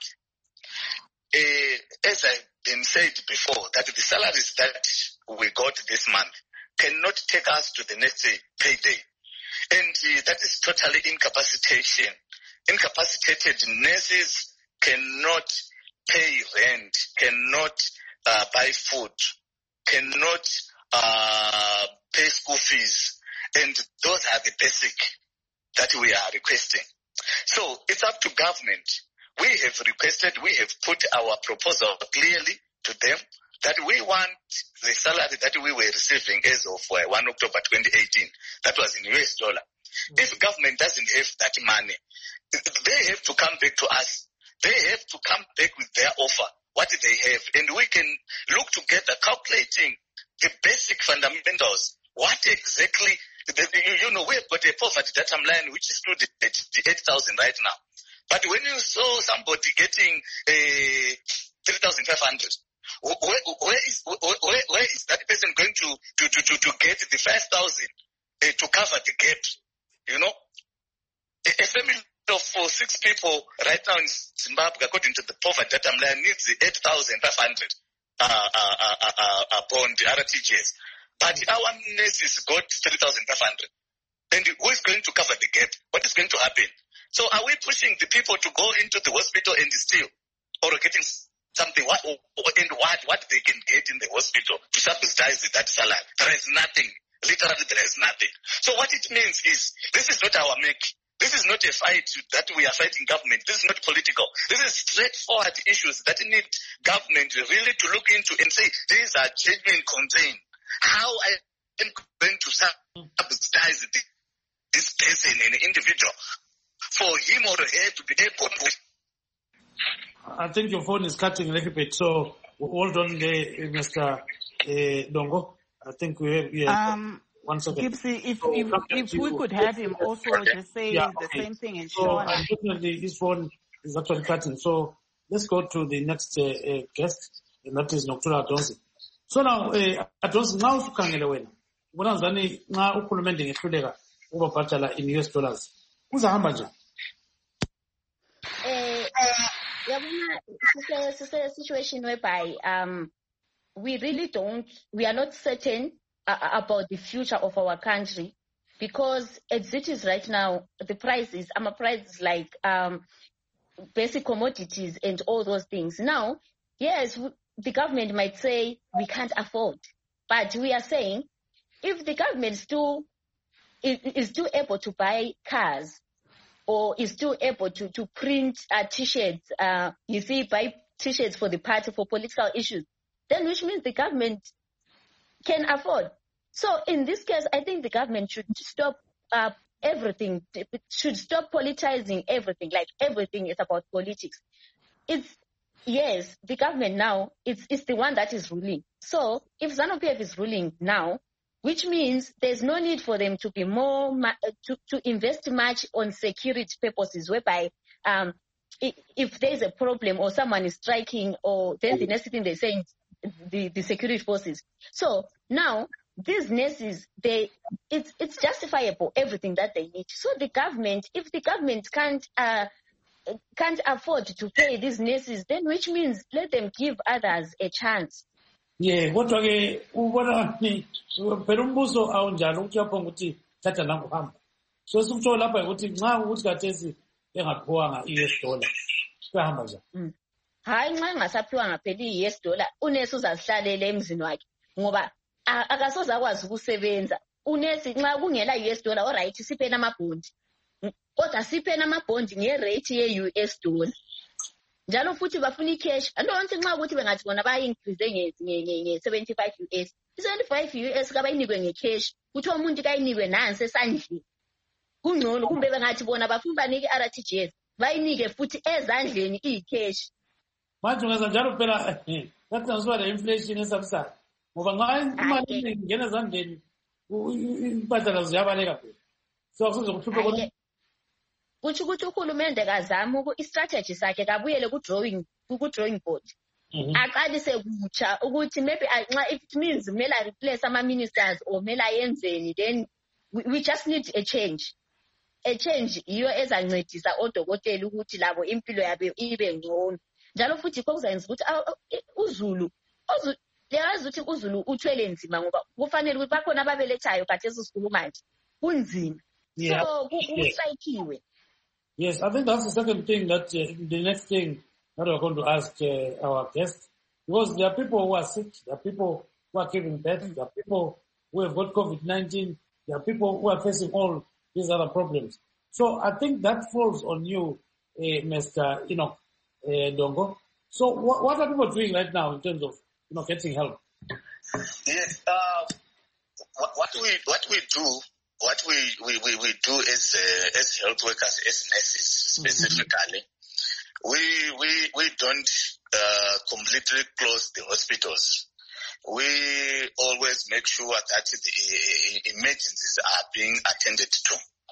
Uh, as I've been said before, that the salaries that we got this month cannot take us to the next payday. And uh, that is totally incapacitation. Incapacitated nurses cannot pay rent, cannot uh, buy food, cannot uh, pay school fees. And those are the basic that we are requesting. So it's up to government. We have requested, we have put our proposal clearly to them that we want the salary that we were receiving as of uh, the first of October twenty eighteen, that was in U S dollar. Mm-hmm. If government doesn't have that money, they have to come back to us. They have to come back with their offer, what they have, and we can look together calculating the basic fundamentals. What exactly, you, you know, we have got a poverty data line which is stood at eight thousand right now. But when you saw somebody getting uh, three thousand five hundred, where, where, is, where, where is that person going to, to, to, to, to get the five thousand uh, to cover the gap? You know, a, a family of uh, six people right now in Zimbabwe, according to the poverty data line, needs eight thousand five hundred uh, uh, uh, uh, uh, bond R T G S. But our nurses got three thousand five hundred. And who is going to cover the gap? What is going to happen? So are we pushing the people to go into the hospital and steal or getting something? What, and what, what they can get in the hospital to subsidize that salary? There is nothing. Literally, there is nothing. So what it means is this is not our make. This is not a fight that we are fighting government. This is not political. This is straightforward issues that need government really to look into and say these are genuine concerns. How I am going to subsidize this person, an individual, for him or her to be able to. I think your phone is cutting a little bit, so hold on there, Mister Uh, Dongo. I think we have yeah, um, one second. Gipsy, if, so, if, if we could have him also just say yeah, the okay. same thing as so, Sean. Unfortunately, his phone is actually cutting. So let's go to the next uh, uh, guest, and that is Noctura Adonsi. So now, uh, Adonsi, now usukhangele wena. Ubona ngani nxa uhulumende ngehluleka ukubhatala in U S dollars. Uzahamba njani? Eh, yabona sise a situation whereby um we really don't, we are not certain uh, about the future of our country, because as it is right now, the prices, I'm a prices like um basic commodities and all those things. Now, yes, the government might say we can't afford, but we are saying if the government still is, is still able to buy cars or is still able to, to print uh, T-shirts, uh, you see, buy T-shirts for the party for political issues, then which means the government can afford. So in this case, I think the government should stop uh, everything, should stop politicizing everything, like everything is about politics. It's, yes, the government now, it's, it's the one that is ruling. So if ZANU-P F is ruling now, which means there's no need for them to be more, to, to invest much on security purposes, whereby um, if there's a problem or someone is striking, or then the next thing they're saying, the, the security forces. So now these nurses, they, it's, it's justifiable, everything that they need. So the government, if the government can't, uh, can't afford to pay these nurses, then which means let them give others a chance. Yeah, kodwa ke ubona ni phela umbuso awunjalo ukuthi yapho ukuthi thatha nangu hamba. So sikuthola lapha ukuthi nxa ukuthi kathesi engaphiwanga i-U S dollar kuyahamba njani? Hayi nxa engasaphiwanga phela i-U S dollar, unesi uzazihlalele emzini wakhe ngoba akasoze akwazi ukusebenza. Unesi nxa kungela U S dollar, alright, siphena amabhondi. Kodwa siphena amabhondi nge-rate ye-U S dollar. njalo futhi bafuna icash andonke nxa ukuthi bengathi bona bayincrease nge-seventy-five U S i-seventy-five U S kabayinikwe ngecash kuthiwa umuntu kayinikwe nansi esandleni kungcono kumbe bengathi bona bafuna banike i-R T G S bayinike futhi ezandleni iyicash manje ungenza njalo phela that's not the inflation esabusayo ngoba nxa imali ingena ezandleni impahla ziyabaleka phela so akuzokuhlupha kodwa kutsho ukuthi uhulumende kazama i-strategy sakhe kabuyele ku-drawing ku-drawing board aqalise kutsha ukuthi maybe nxa if it means kumele replace ama-ministers or kumele ayenzeni then we, we just need a change a change iyo ezancedisa odokotela ukuthi labo impilo yabo ibe ngcono njalo futhi kokuzayenza ukuthi uZulu leyazi ukuthi uZulu uthwele nzima ngoba kufanele ukuthi bakhona ababelethayo but esisikulu manje kunzima so kusayikiwe. Yes, I think that's the second thing that uh, the next thing that we're going to ask uh, our guests, because there are people who are sick, there are people who are giving birth, there are people who have got COVID nineteen, there are people who are facing all these other problems. So I think that falls on you, uh, Mister Enoch uh, Dongo. So what, what are people doing right now in terms of you know getting help? Yes, uh, what we what we do. What we, we, we, we do as uh, as health workers, as nurses specifically, mm-hmm. we we we don't uh, completely close the hospitals. We always make sure that the emergencies are being attended to.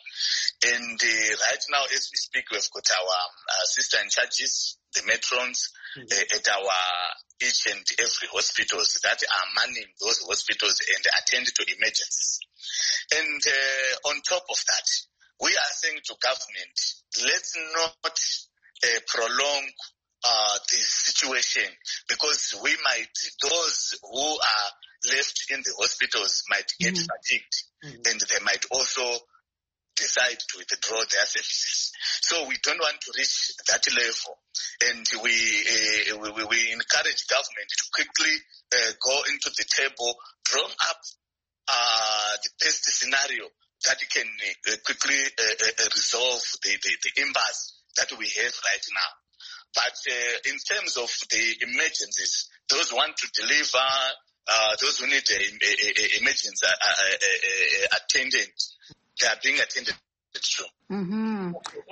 And uh, right now, as we speak, we've got our uh, sister in charges, the matrons, mm-hmm. uh, at our each and every hospitals that are manning those hospitals and attend to emergencies. And uh, on top of that, we are saying to government, let's not uh, prolong uh, this situation because we might, those who are left in the hospitals might get mm-hmm. fatigued mm-hmm. and they might also decide to withdraw their services. So we don't want to reach that level. And we uh, we, we encourage government to quickly uh, go into the table, draw up Uh, the best scenario that can uh, quickly uh, uh, resolve the, the, the impasse that we have right now. But uh, in terms of the emergencies, those who want to deliver, uh, those who need a, a, a emergency uh, uh, uh, attendant, they are being attended to. Mm-hmm.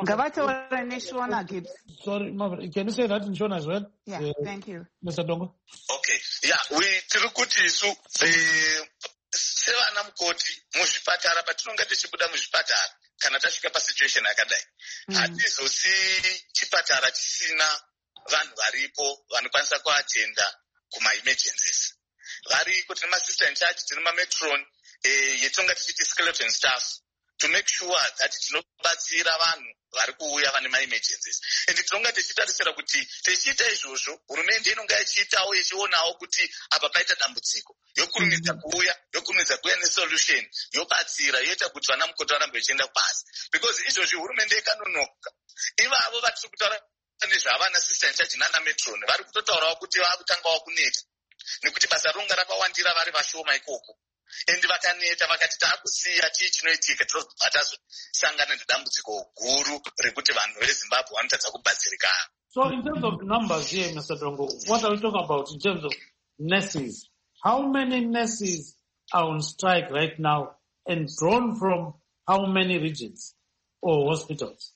Sorry, can you say that in Shona as well? Yeah, uh, thank you. Mister Dongo? Okay, yeah, we tirukuti su the sevana mukoti muzvipatara patinonga tichibuda muzvipatara kana tasvika pasituation yakadai hatizosi chipatara chisina vanhu varipo vanokwanisa kuatenda kuma-emergencies variko tine masista in charge tine mametron eh, yetinonga tichiti skeleton staff to make sure that tinobatsira vanhu vari kuuya vane ma-emergencies and tinonga tichitarisira kuti tichiita izvozvo hurumende inonga ichiitawo ichionawo kuti apa paita dambudziko yokurumidza kuuya yokurumidza kuuya nesolution yobatsira yoita kuti vana mukoti varambe vachienda kubasa because izvozvi hurumende ikanonoka ivavo vatiri kutaura nezvavana sister in charge nana metron vari kutotaurawo kuti vakutangawo kuneta nekuti basa ronga rakawandira vari vashoma ikoko and vakaneta vakati taakusiya chii chinoitika tinobva tazosangana nedambudziko guru rekuti vanhu vezimbabwe vanotadza kubatsirika. So in terms of numbers here, Mister Dongo, what are we talking about in terms of nurses? How many nurses are on strike right now and drawn from how many regions or hospitals?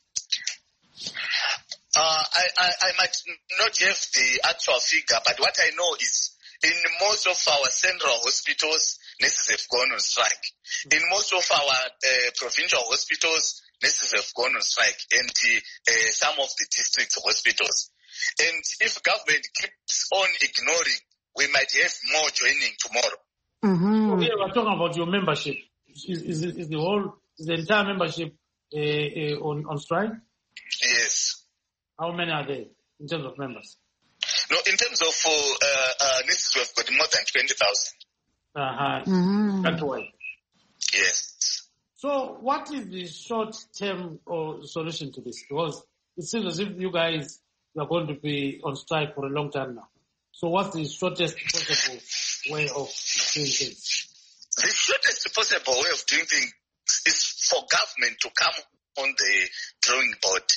Uh, I, I, I might not have the actual figure, but what I know is in most of our central hospitals, nurses have gone on strike. In most of our uh, provincial hospitals, nurses have gone on strike, and uh, some of the district hospitals. And if government keeps on ignoring, we might have more joining tomorrow. Mm-hmm. Okay, we're talking about your membership. Is, is, is the whole, is the entire membership uh, uh, on, on strike? Yes. How many are there in terms of members? No, in terms of uh, uh, nurses, we've got more than twenty thousand. Uh-huh. Mm-hmm. That's why. Yes. So what is the short-term or solution to this? Because it seems as if you guys are going to be on strike for a long time now. So what's the shortest possible way of doing things? The shortest possible way of doing things is for government to come on the drawing board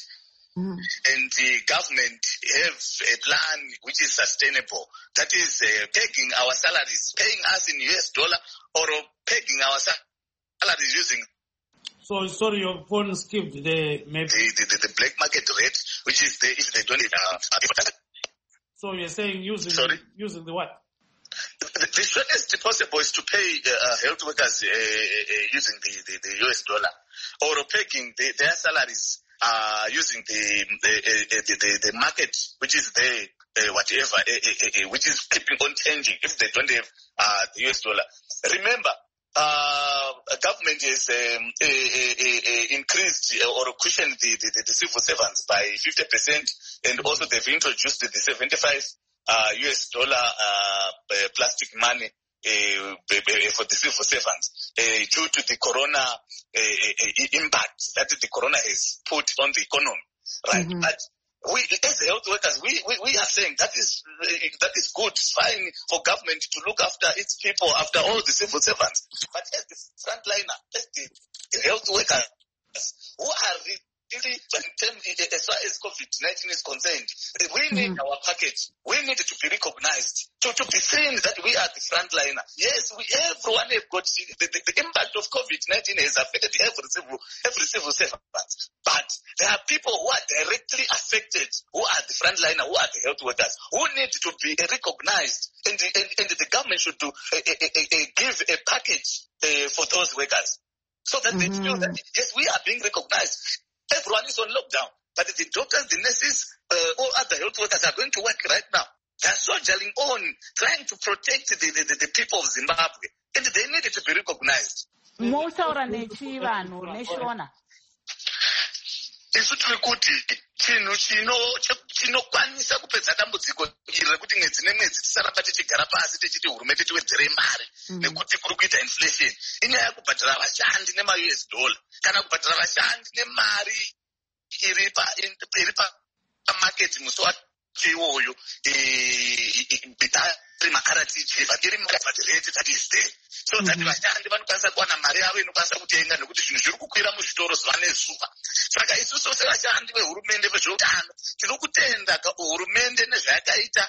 Mm. And the government have a plan which is sustainable, that is uh, pegging our salaries, paying us in U S dollar or pegging our salaries using. So, sorry, your phone skipped the maybe the, the, the black market rate, which is the, if they don't. Uh, so you're saying using sorry? using the what? The, the shortest possible is to pay uh, health workers uh, uh, using the, the, the U S dollar or pegging the, their salaries uh, using the the, uh, the the the market, which is the uh, whatever, uh, uh, uh, which is keeping on changing if they don't have uh, the U S dollar. Remember, uh, government has um, uh, uh, uh, increased or cushioned the, the, the civil servants by fifty percent, and also they've introduced the seventy-five Uh, U S dollar uh, uh, plastic money uh, for the civil servants uh, due to the corona uh, impact that the corona has put on the economy, right? Mm-hmm. But we, as health workers, we, we, we are saying that is that is good. It's fine for government to look after its people, after all the civil servants. But as the frontliner, as the, the health workers who are really, as far as COVID nineteen is concerned, we need mm-hmm. our package. We need to be recognized, to, to be seen that we are the frontliner. Yes, we everyone have got the, the, the impact of COVID nineteen has affected every civil, every civil servant. But there are people who are directly affected, who are the frontliner, who are the health workers, who need to be recognized, and the, and, and the government should do uh, uh, uh, uh, give a package uh, for those workers, so that mm-hmm. they feel that yes, we are being recognized. Everyone is on lockdown, but the doctors, the nurses, uh, all other health workers are going to work right now. They are soldiering on, trying to protect the, the, the, the people of Zimbabwe, and they needed to be recognized. Isu tiri kuti chinhu chinokwanisa kupedza dambudziko iri rekuti mwedzi nemwedzi tisaramba tichigara pasi tichiti hurumende tiwedzere mari nekuti kuri kuita inflation inyaya yekubhadhara vashandi nema-U S dollar kana kubhadhara vashandi nemari iri pamaketi musi wacho iwoyo ma-R T G iri market that is there, so that vashandi vanokwanisa kuwana mari yavo inokwanisa kutenga nekuti zvinhu zviri kukwira muzvitoro zuva nezuva. Saka isusu sevashandi vehurumende vezveutano tiri kutenda hurumende nezvayakaita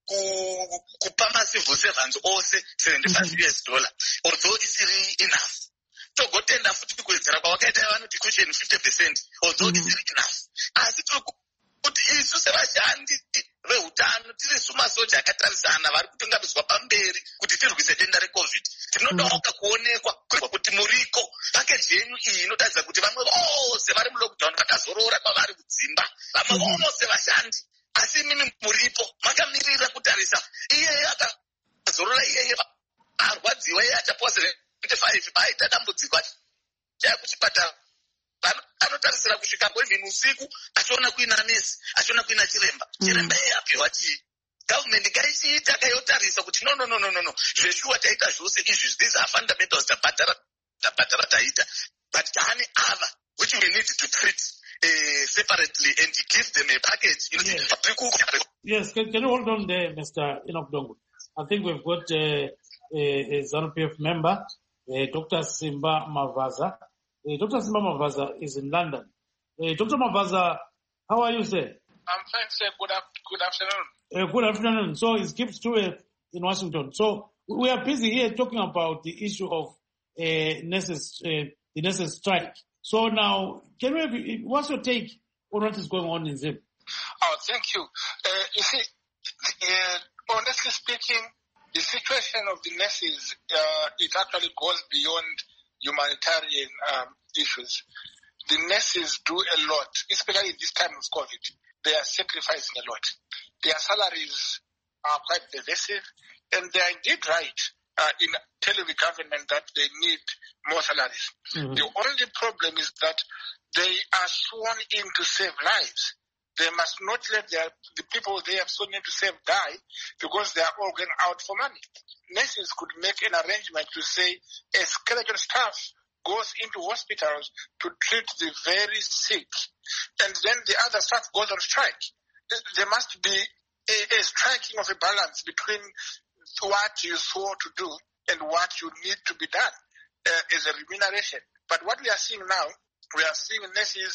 kupa macivil servants ose seventy-five U S dollar, although isiri enough. Togotenda futi kuwedzera kwawakaita vanoti cushion fifty percent, although isiri enough. Asi tiri kuti isu sevashandi vehutano tiri sumasoja akatarisana vari kutungamidzwa pamberi kuti tirwise denda reCovid. Tinodawo kuonekwa kuti muriko pakeji yenyu iyi inotaridza kuti vamwe vose vari mulockdown vakazorora kwavari kudzimba, vamwe vose vashandi, asi mimi muripo makamirira kutarisa iyeye akazorora, iyeye arwadziwa, iyeye achapuwa seventy-five paita dambudziko chaya kuchipatara anotarisira kusvika kwevhini usiku achiona kuina nesi, achiona kuina chiremba. Chiremba iye apiwa chii? Government ngaichiita kayotarisa kuti no no no no no no zveshuwa taita zvose izvi, these are fundamentals tabhadhara tabhadhara taita, but tane ava which we need to treat uh, separately and give them a package. You know, yes, yes. Can, can you hold on there, Mister Enoch Dongwe? I think we've got uh, a, a ZANU-P F member, uh, Doctor Simba Mavaza. Uh, Doctor Simba Mavaza is in London. Uh, Doctor Mavaza, how are you, sir? I'm fine, sir. Good, good afternoon. Uh, good afternoon. So it's Gibbs Stewart in Washington. So we are busy here talking about the issue of uh, nurses, uh, the nurses strike. So now, can we have, what's your take on what is going on in Zim? Oh, thank you. Uh, you see, uh, honestly speaking, the situation of the nurses, uh, it actually goes beyond humanitarian um, issues. The nurses do a lot, especially in this time of COVID. They are sacrificing a lot. Their salaries are quite pervasive, and they are indeed right uh, in telling the government that they need more salaries. Mm-hmm. The only problem is that they are sworn in to save lives. They must not let their, the people they have sworn in to save die because they are all going out for money. Nurses could make an arrangement to say a skeleton staff goes into hospitals to treat the very sick, and then the other staff goes on strike. There must be a, a striking of a balance between what you swore to do and what you need to be done uh, as a remuneration. But what we are seeing now, we are seeing nurses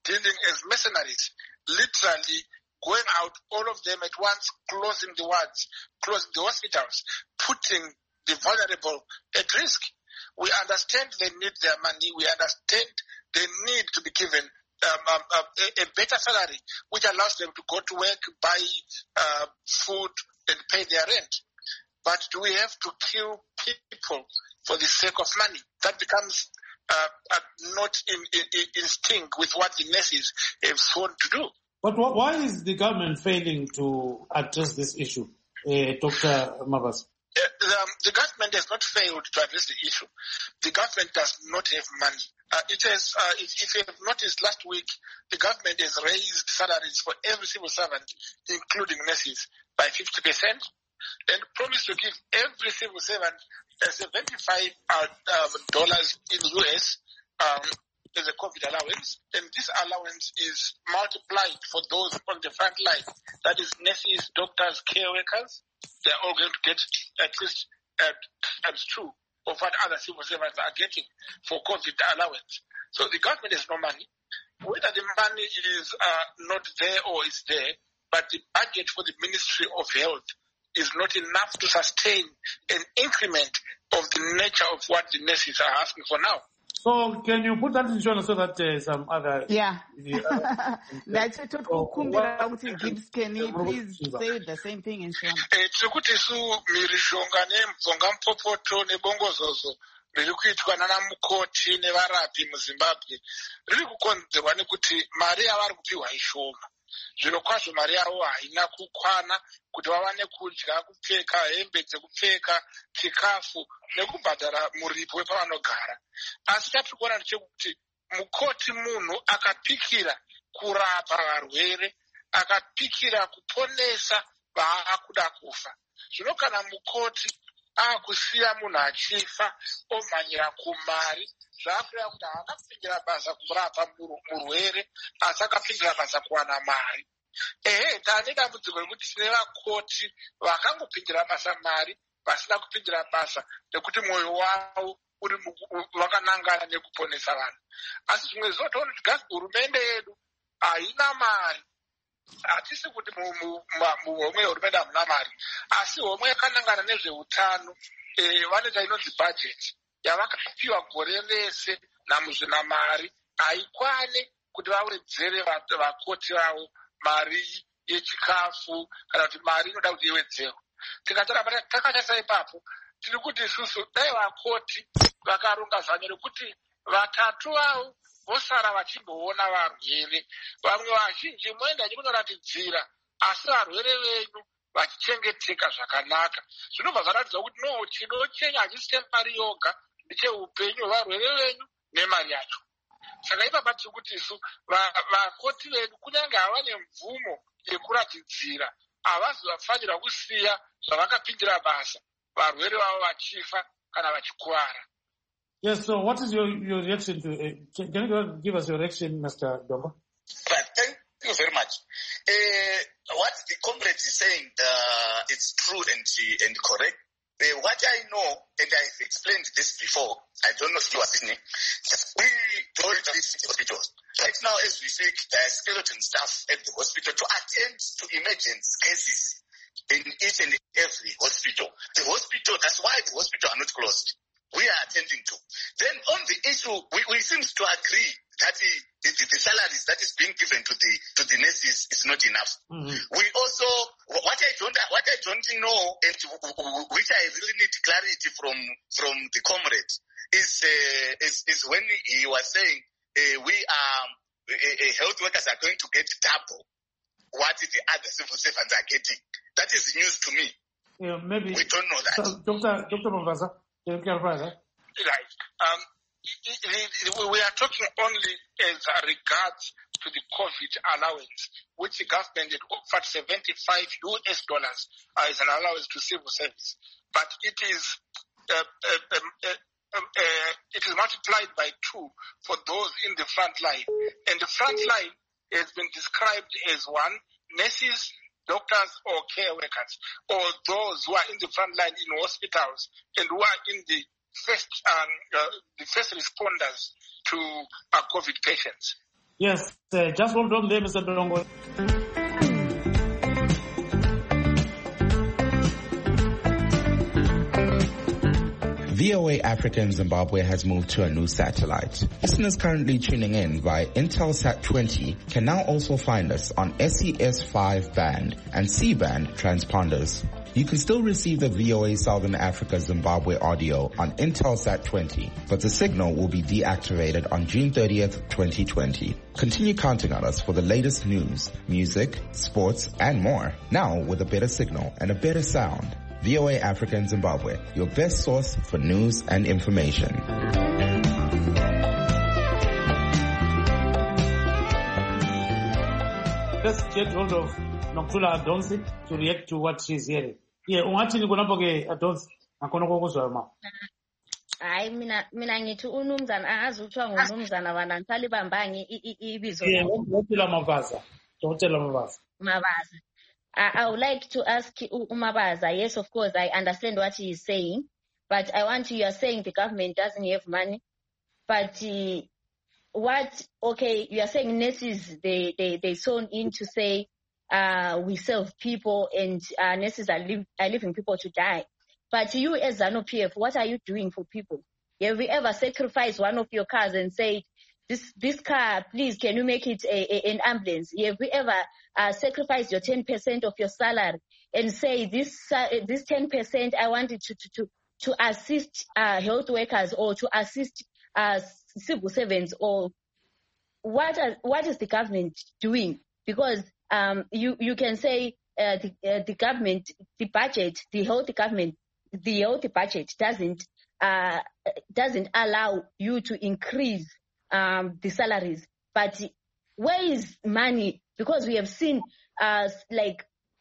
dealing as mercenaries, literally going out, all of them at once, closing the wards, closing the hospitals, putting the vulnerable at risk. We understand they need their money. We understand they need to be given um, um, a, a better salary, which allows them to go to work, buy uh, food, and pay their rent. But do we have to kill people for the sake of money? That becomes uh, uh, not in, in, in sync with what the nurses have sworn to do. But wh- why is the government failing to address this issue, uh, Doctor Mabasa? Uh, the, um, the government has not failed to address the issue. The government does not have money. Uh, it has, uh, if, if you have noticed last week, the government has raised salaries for every civil servant, including nurses, by fifty percent, and promised to give every civil servant uh, seventy-five dollars in U S um, as a COVID allowance, and this allowance is multiplied for those on the front line. That is nurses, doctors, care workers. They're all going to get at least uh, times two of what other civil servants are getting for COVID allowance. So the government has no money. Whether the money is uh, not there or is there, but the budget for the Ministry of Health is not enough to sustain an increment of the nature of what the nurses are asking for now. So can you put that in show so that uh, some other... Yeah. That's it. Gibbs, can you please say the same in in Shona? Tikuti su mirishonga nemvonga mpopoto nebongozozo riri kuitwa nana mukoti nevarapi muZimbabwe riri kukonzerwa nekuti mari yavari kupiwa ishoma. Zvino kwazvo mari yavo haina kukwana kuti vawane kudya, kupfeka, hembe dzekupfeka, chikafu nekubhadhara muripo wepavanogara. Asi chatiri kuona ndechekuti mukoti munhu akapikira kurapa varwere, akapikira kuponesa vaakuda kufa. Zvino kana mukoti akusiya munhu achifa omhanyira kumari, zvakureva kuti haakapindira basa kumurapa murwere, asi akapindira basa kuwana mari. Ehe, taane dambudziko rekuti tine vakoti vakangopindira basa mari vasina kupindira basa nekuti mwoyo wavo uri wakanangana nekuponesa vanhu. Asi zvimwe zvotoona kuti hurumende yedu haina mari. Hatisi kuti muhomwe hurumende hamuna mari, asi homwe yakanangana nezveutano vanoita inonzi bhajeti yavakapiwa gore rese namuzvina mari haikwane kuti vawedzere vakoti vavo mari yechikafu kana kuti mari inoda kuti iwedzewe. Tikataramba takatarisa ipapo tiri kuti isusu dai vakoti vakaronga zvanyo rekuti vatatu vavo vosara vachimboona varwere, vamwe vazhinji moenda chimunoratidzira, asi varwere venyu vachichengeteka zvakanaka. Zvinobva zvaratidza kuti no, chinochenya hachisi chemari yoga, ndecheupenyu hwevarwere venyu nemari yacho. Saka ipapa tiri kuti isu vakoti vedu kunyange hava nemvumo yekuratidzira, havazofanirwa kusiya zvavakapindira basa varwere vavo vachifa kana vachikuwara. Yes, so what is your, your reaction to uh, can, can you give us your reaction, Mister Domba? Right, thank you very much. Uh, what the comrade is saying, uh, it's true and, and correct. Uh, what I know, and I've explained this before, I don't know if you are listening, we told these hospitals. Right now, as we speak, there are skeleton staff at the hospital to attend to emergency cases in each and every hospital. The hospital, that's why the hospital are not closed. We are attending to. Then on the issue, we, we seem to agree that the, the, the salaries that is being given to the to the nurses is not enough. Mm-hmm. We also, what I don't what I don't know, and which I really need clarity from from the comrade, is uh, is, is when he was saying uh, we are uh, health workers are going to get double what the other civil servants are getting. That is news to me. Yeah, maybe we don't know that. So, Doctor Doctor Mabasa. Can you clarify that? Right. Um, we are talking only as regards to the COVID allowance, which the government had offered seventy-five U S dollars as an allowance to civil service. But it is uh, uh, um, uh, um, uh, it is multiplied by two for those in the front line. And the front line has been described as one, nurses, doctors or care workers, or those who are in the front line in hospitals and who are in the first um, uh, the first responders to uh, COVID patients. Yes, uh, just hold on there, Mister Ndongo. V O A Africa in Zimbabwe has moved to a new satellite. Listeners currently tuning in via Intelsat twenty can now also find us on S E S five band and C band transponders. You can still receive the V O A Southern Africa Zimbabwe audio on Intelsat twenty, but the signal will be deactivated on June thirtieth, twenty twenty. Continue counting on us for the latest news, music, sports, and more. Now with a better signal and a better sound. V O A Africa in Zimbabwe, your best source for news and information. Let's get hold of Nokuthula Adonsi to react to what she's hearing. Yeah, ungathi nikonapo ke Adonsi akona kokuzwa ma. Hayi mina mina ngithi unumzana akazuthiwa ngunumzana bana ngihlali bambangi ibizo. Yeah, ngotela Mabaza. Ngotela Mabaza. Mabaza. I, I would like to ask Umabaza, yes, of course, I understand what he is saying, but I want you, you are saying the government doesn't have money, but uh, what, okay, you are saying nurses, they, they, they sewn in to say, uh, we serve people and uh, nurses are, live, are leaving people to die. But you as ZANU P F, what are you doing for people? Have you ever sacrificed one of your cars and said, This this car, please, can you make it a, a, an ambulance? Have you ever uh, sacrificed your ten percent of your salary and say this uh, this ten percent I wanted to to to, to assist uh, health workers or to assist uh, civil servants? Or what are, what is the government doing? Because um, you you can say uh, the uh, the government, the budget, the health government, the health budget doesn't uh, doesn't allow you to increase Um, the salaries, but where is money? Because we have seen, uh, like,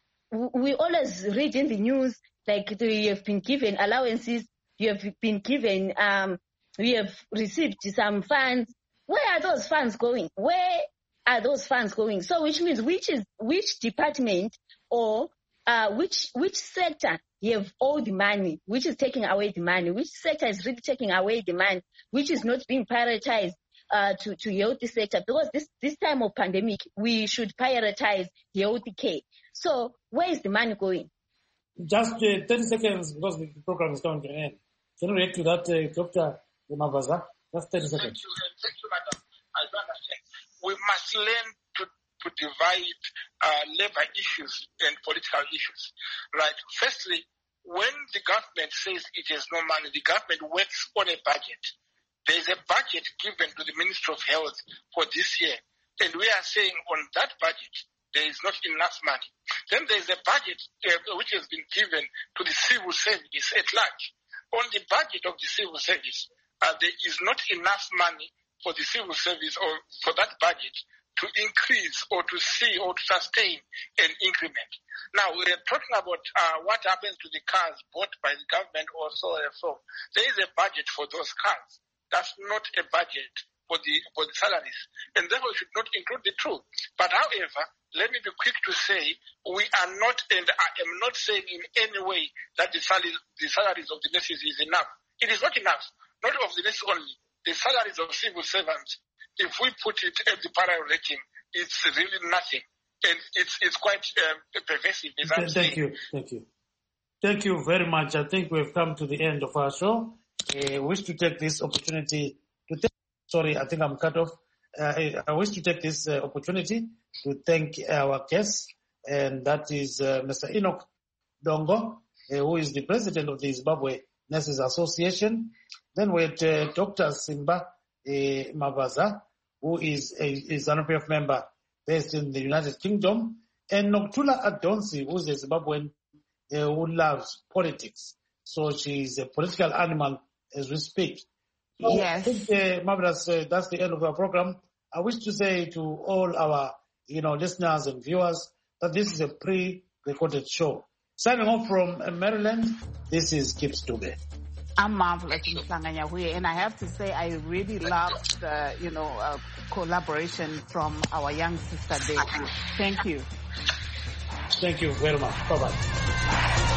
we always read in the news, like, you have been given allowances, you have been given, um, we have received some funds. Where are those funds going? Where are those funds going? So, which means which is which department or uh, which which sector you have all the money, which is taking away the money, which sector is really taking away the money, which is not being prioritized. Uh, to, to health sector, because this, this time of pandemic, we should prioritize health care. So where is the money going? Just uh, thirty seconds, because the program is coming to an end. Can you react to that, uh, Doctor Mabaza? Just thirty seconds. Thank you, thank you, madam. I understand. We must learn to, to divide uh, labor issues and political issues, right? Firstly, when the government says it has no money, the government works on a budget. There is a budget given to the Ministry of Health for this year, and we are saying on that budget there is not enough money. Then there is a budget uh, which has been given to the civil service at large. On the budget of the civil service, uh, there is not enough money for the civil service or for that budget to increase or to see or to sustain an increment. Now, we are talking about uh, what happens to the cars bought by the government or so and so. There is a budget for those cars. That's not a budget for the for the salaries, and therefore should not include the truth. But however, let me be quick to say we are not, and I am not saying in any way that the salaries, the salaries of the nurses is enough. It is not enough. Not of the nurses only. The salaries of civil servants, if we put it at the parallel rating, it's really nothing, and it's it's quite um, pervasive. Thank saying. you, thank you, thank you very much. I think we've come to the end of our show. I wish to take this opportunity to thank, sorry, I think I'm cut off. Uh, I wish to take this uh, opportunity to thank our guests, and that is uh, Mister Enoch Ndongo, uh, who is the president of the Zimbabwe Nurses Association. Then we had uh, Doctor Simba uh, Mabaza, who is a, a ZANU P F member based in the United Kingdom, and Nokuthula Adonsi, who is a Zimbabwean uh, who loves politics. So she's a political animal as we speak. So yes. I think, uh, Marvelous, uh, that's the end of our program. I wish to say to all our, you know, listeners and viewers that this is a pre-recorded show. Signing off from uh, Maryland, this is Gibbs Dube. I'm Marvelous Mhlanga-Nyahuye, and I have to say I really loved the, you know, uh, collaboration from our young sister there. Thank you. Thank you very much. Bye-bye.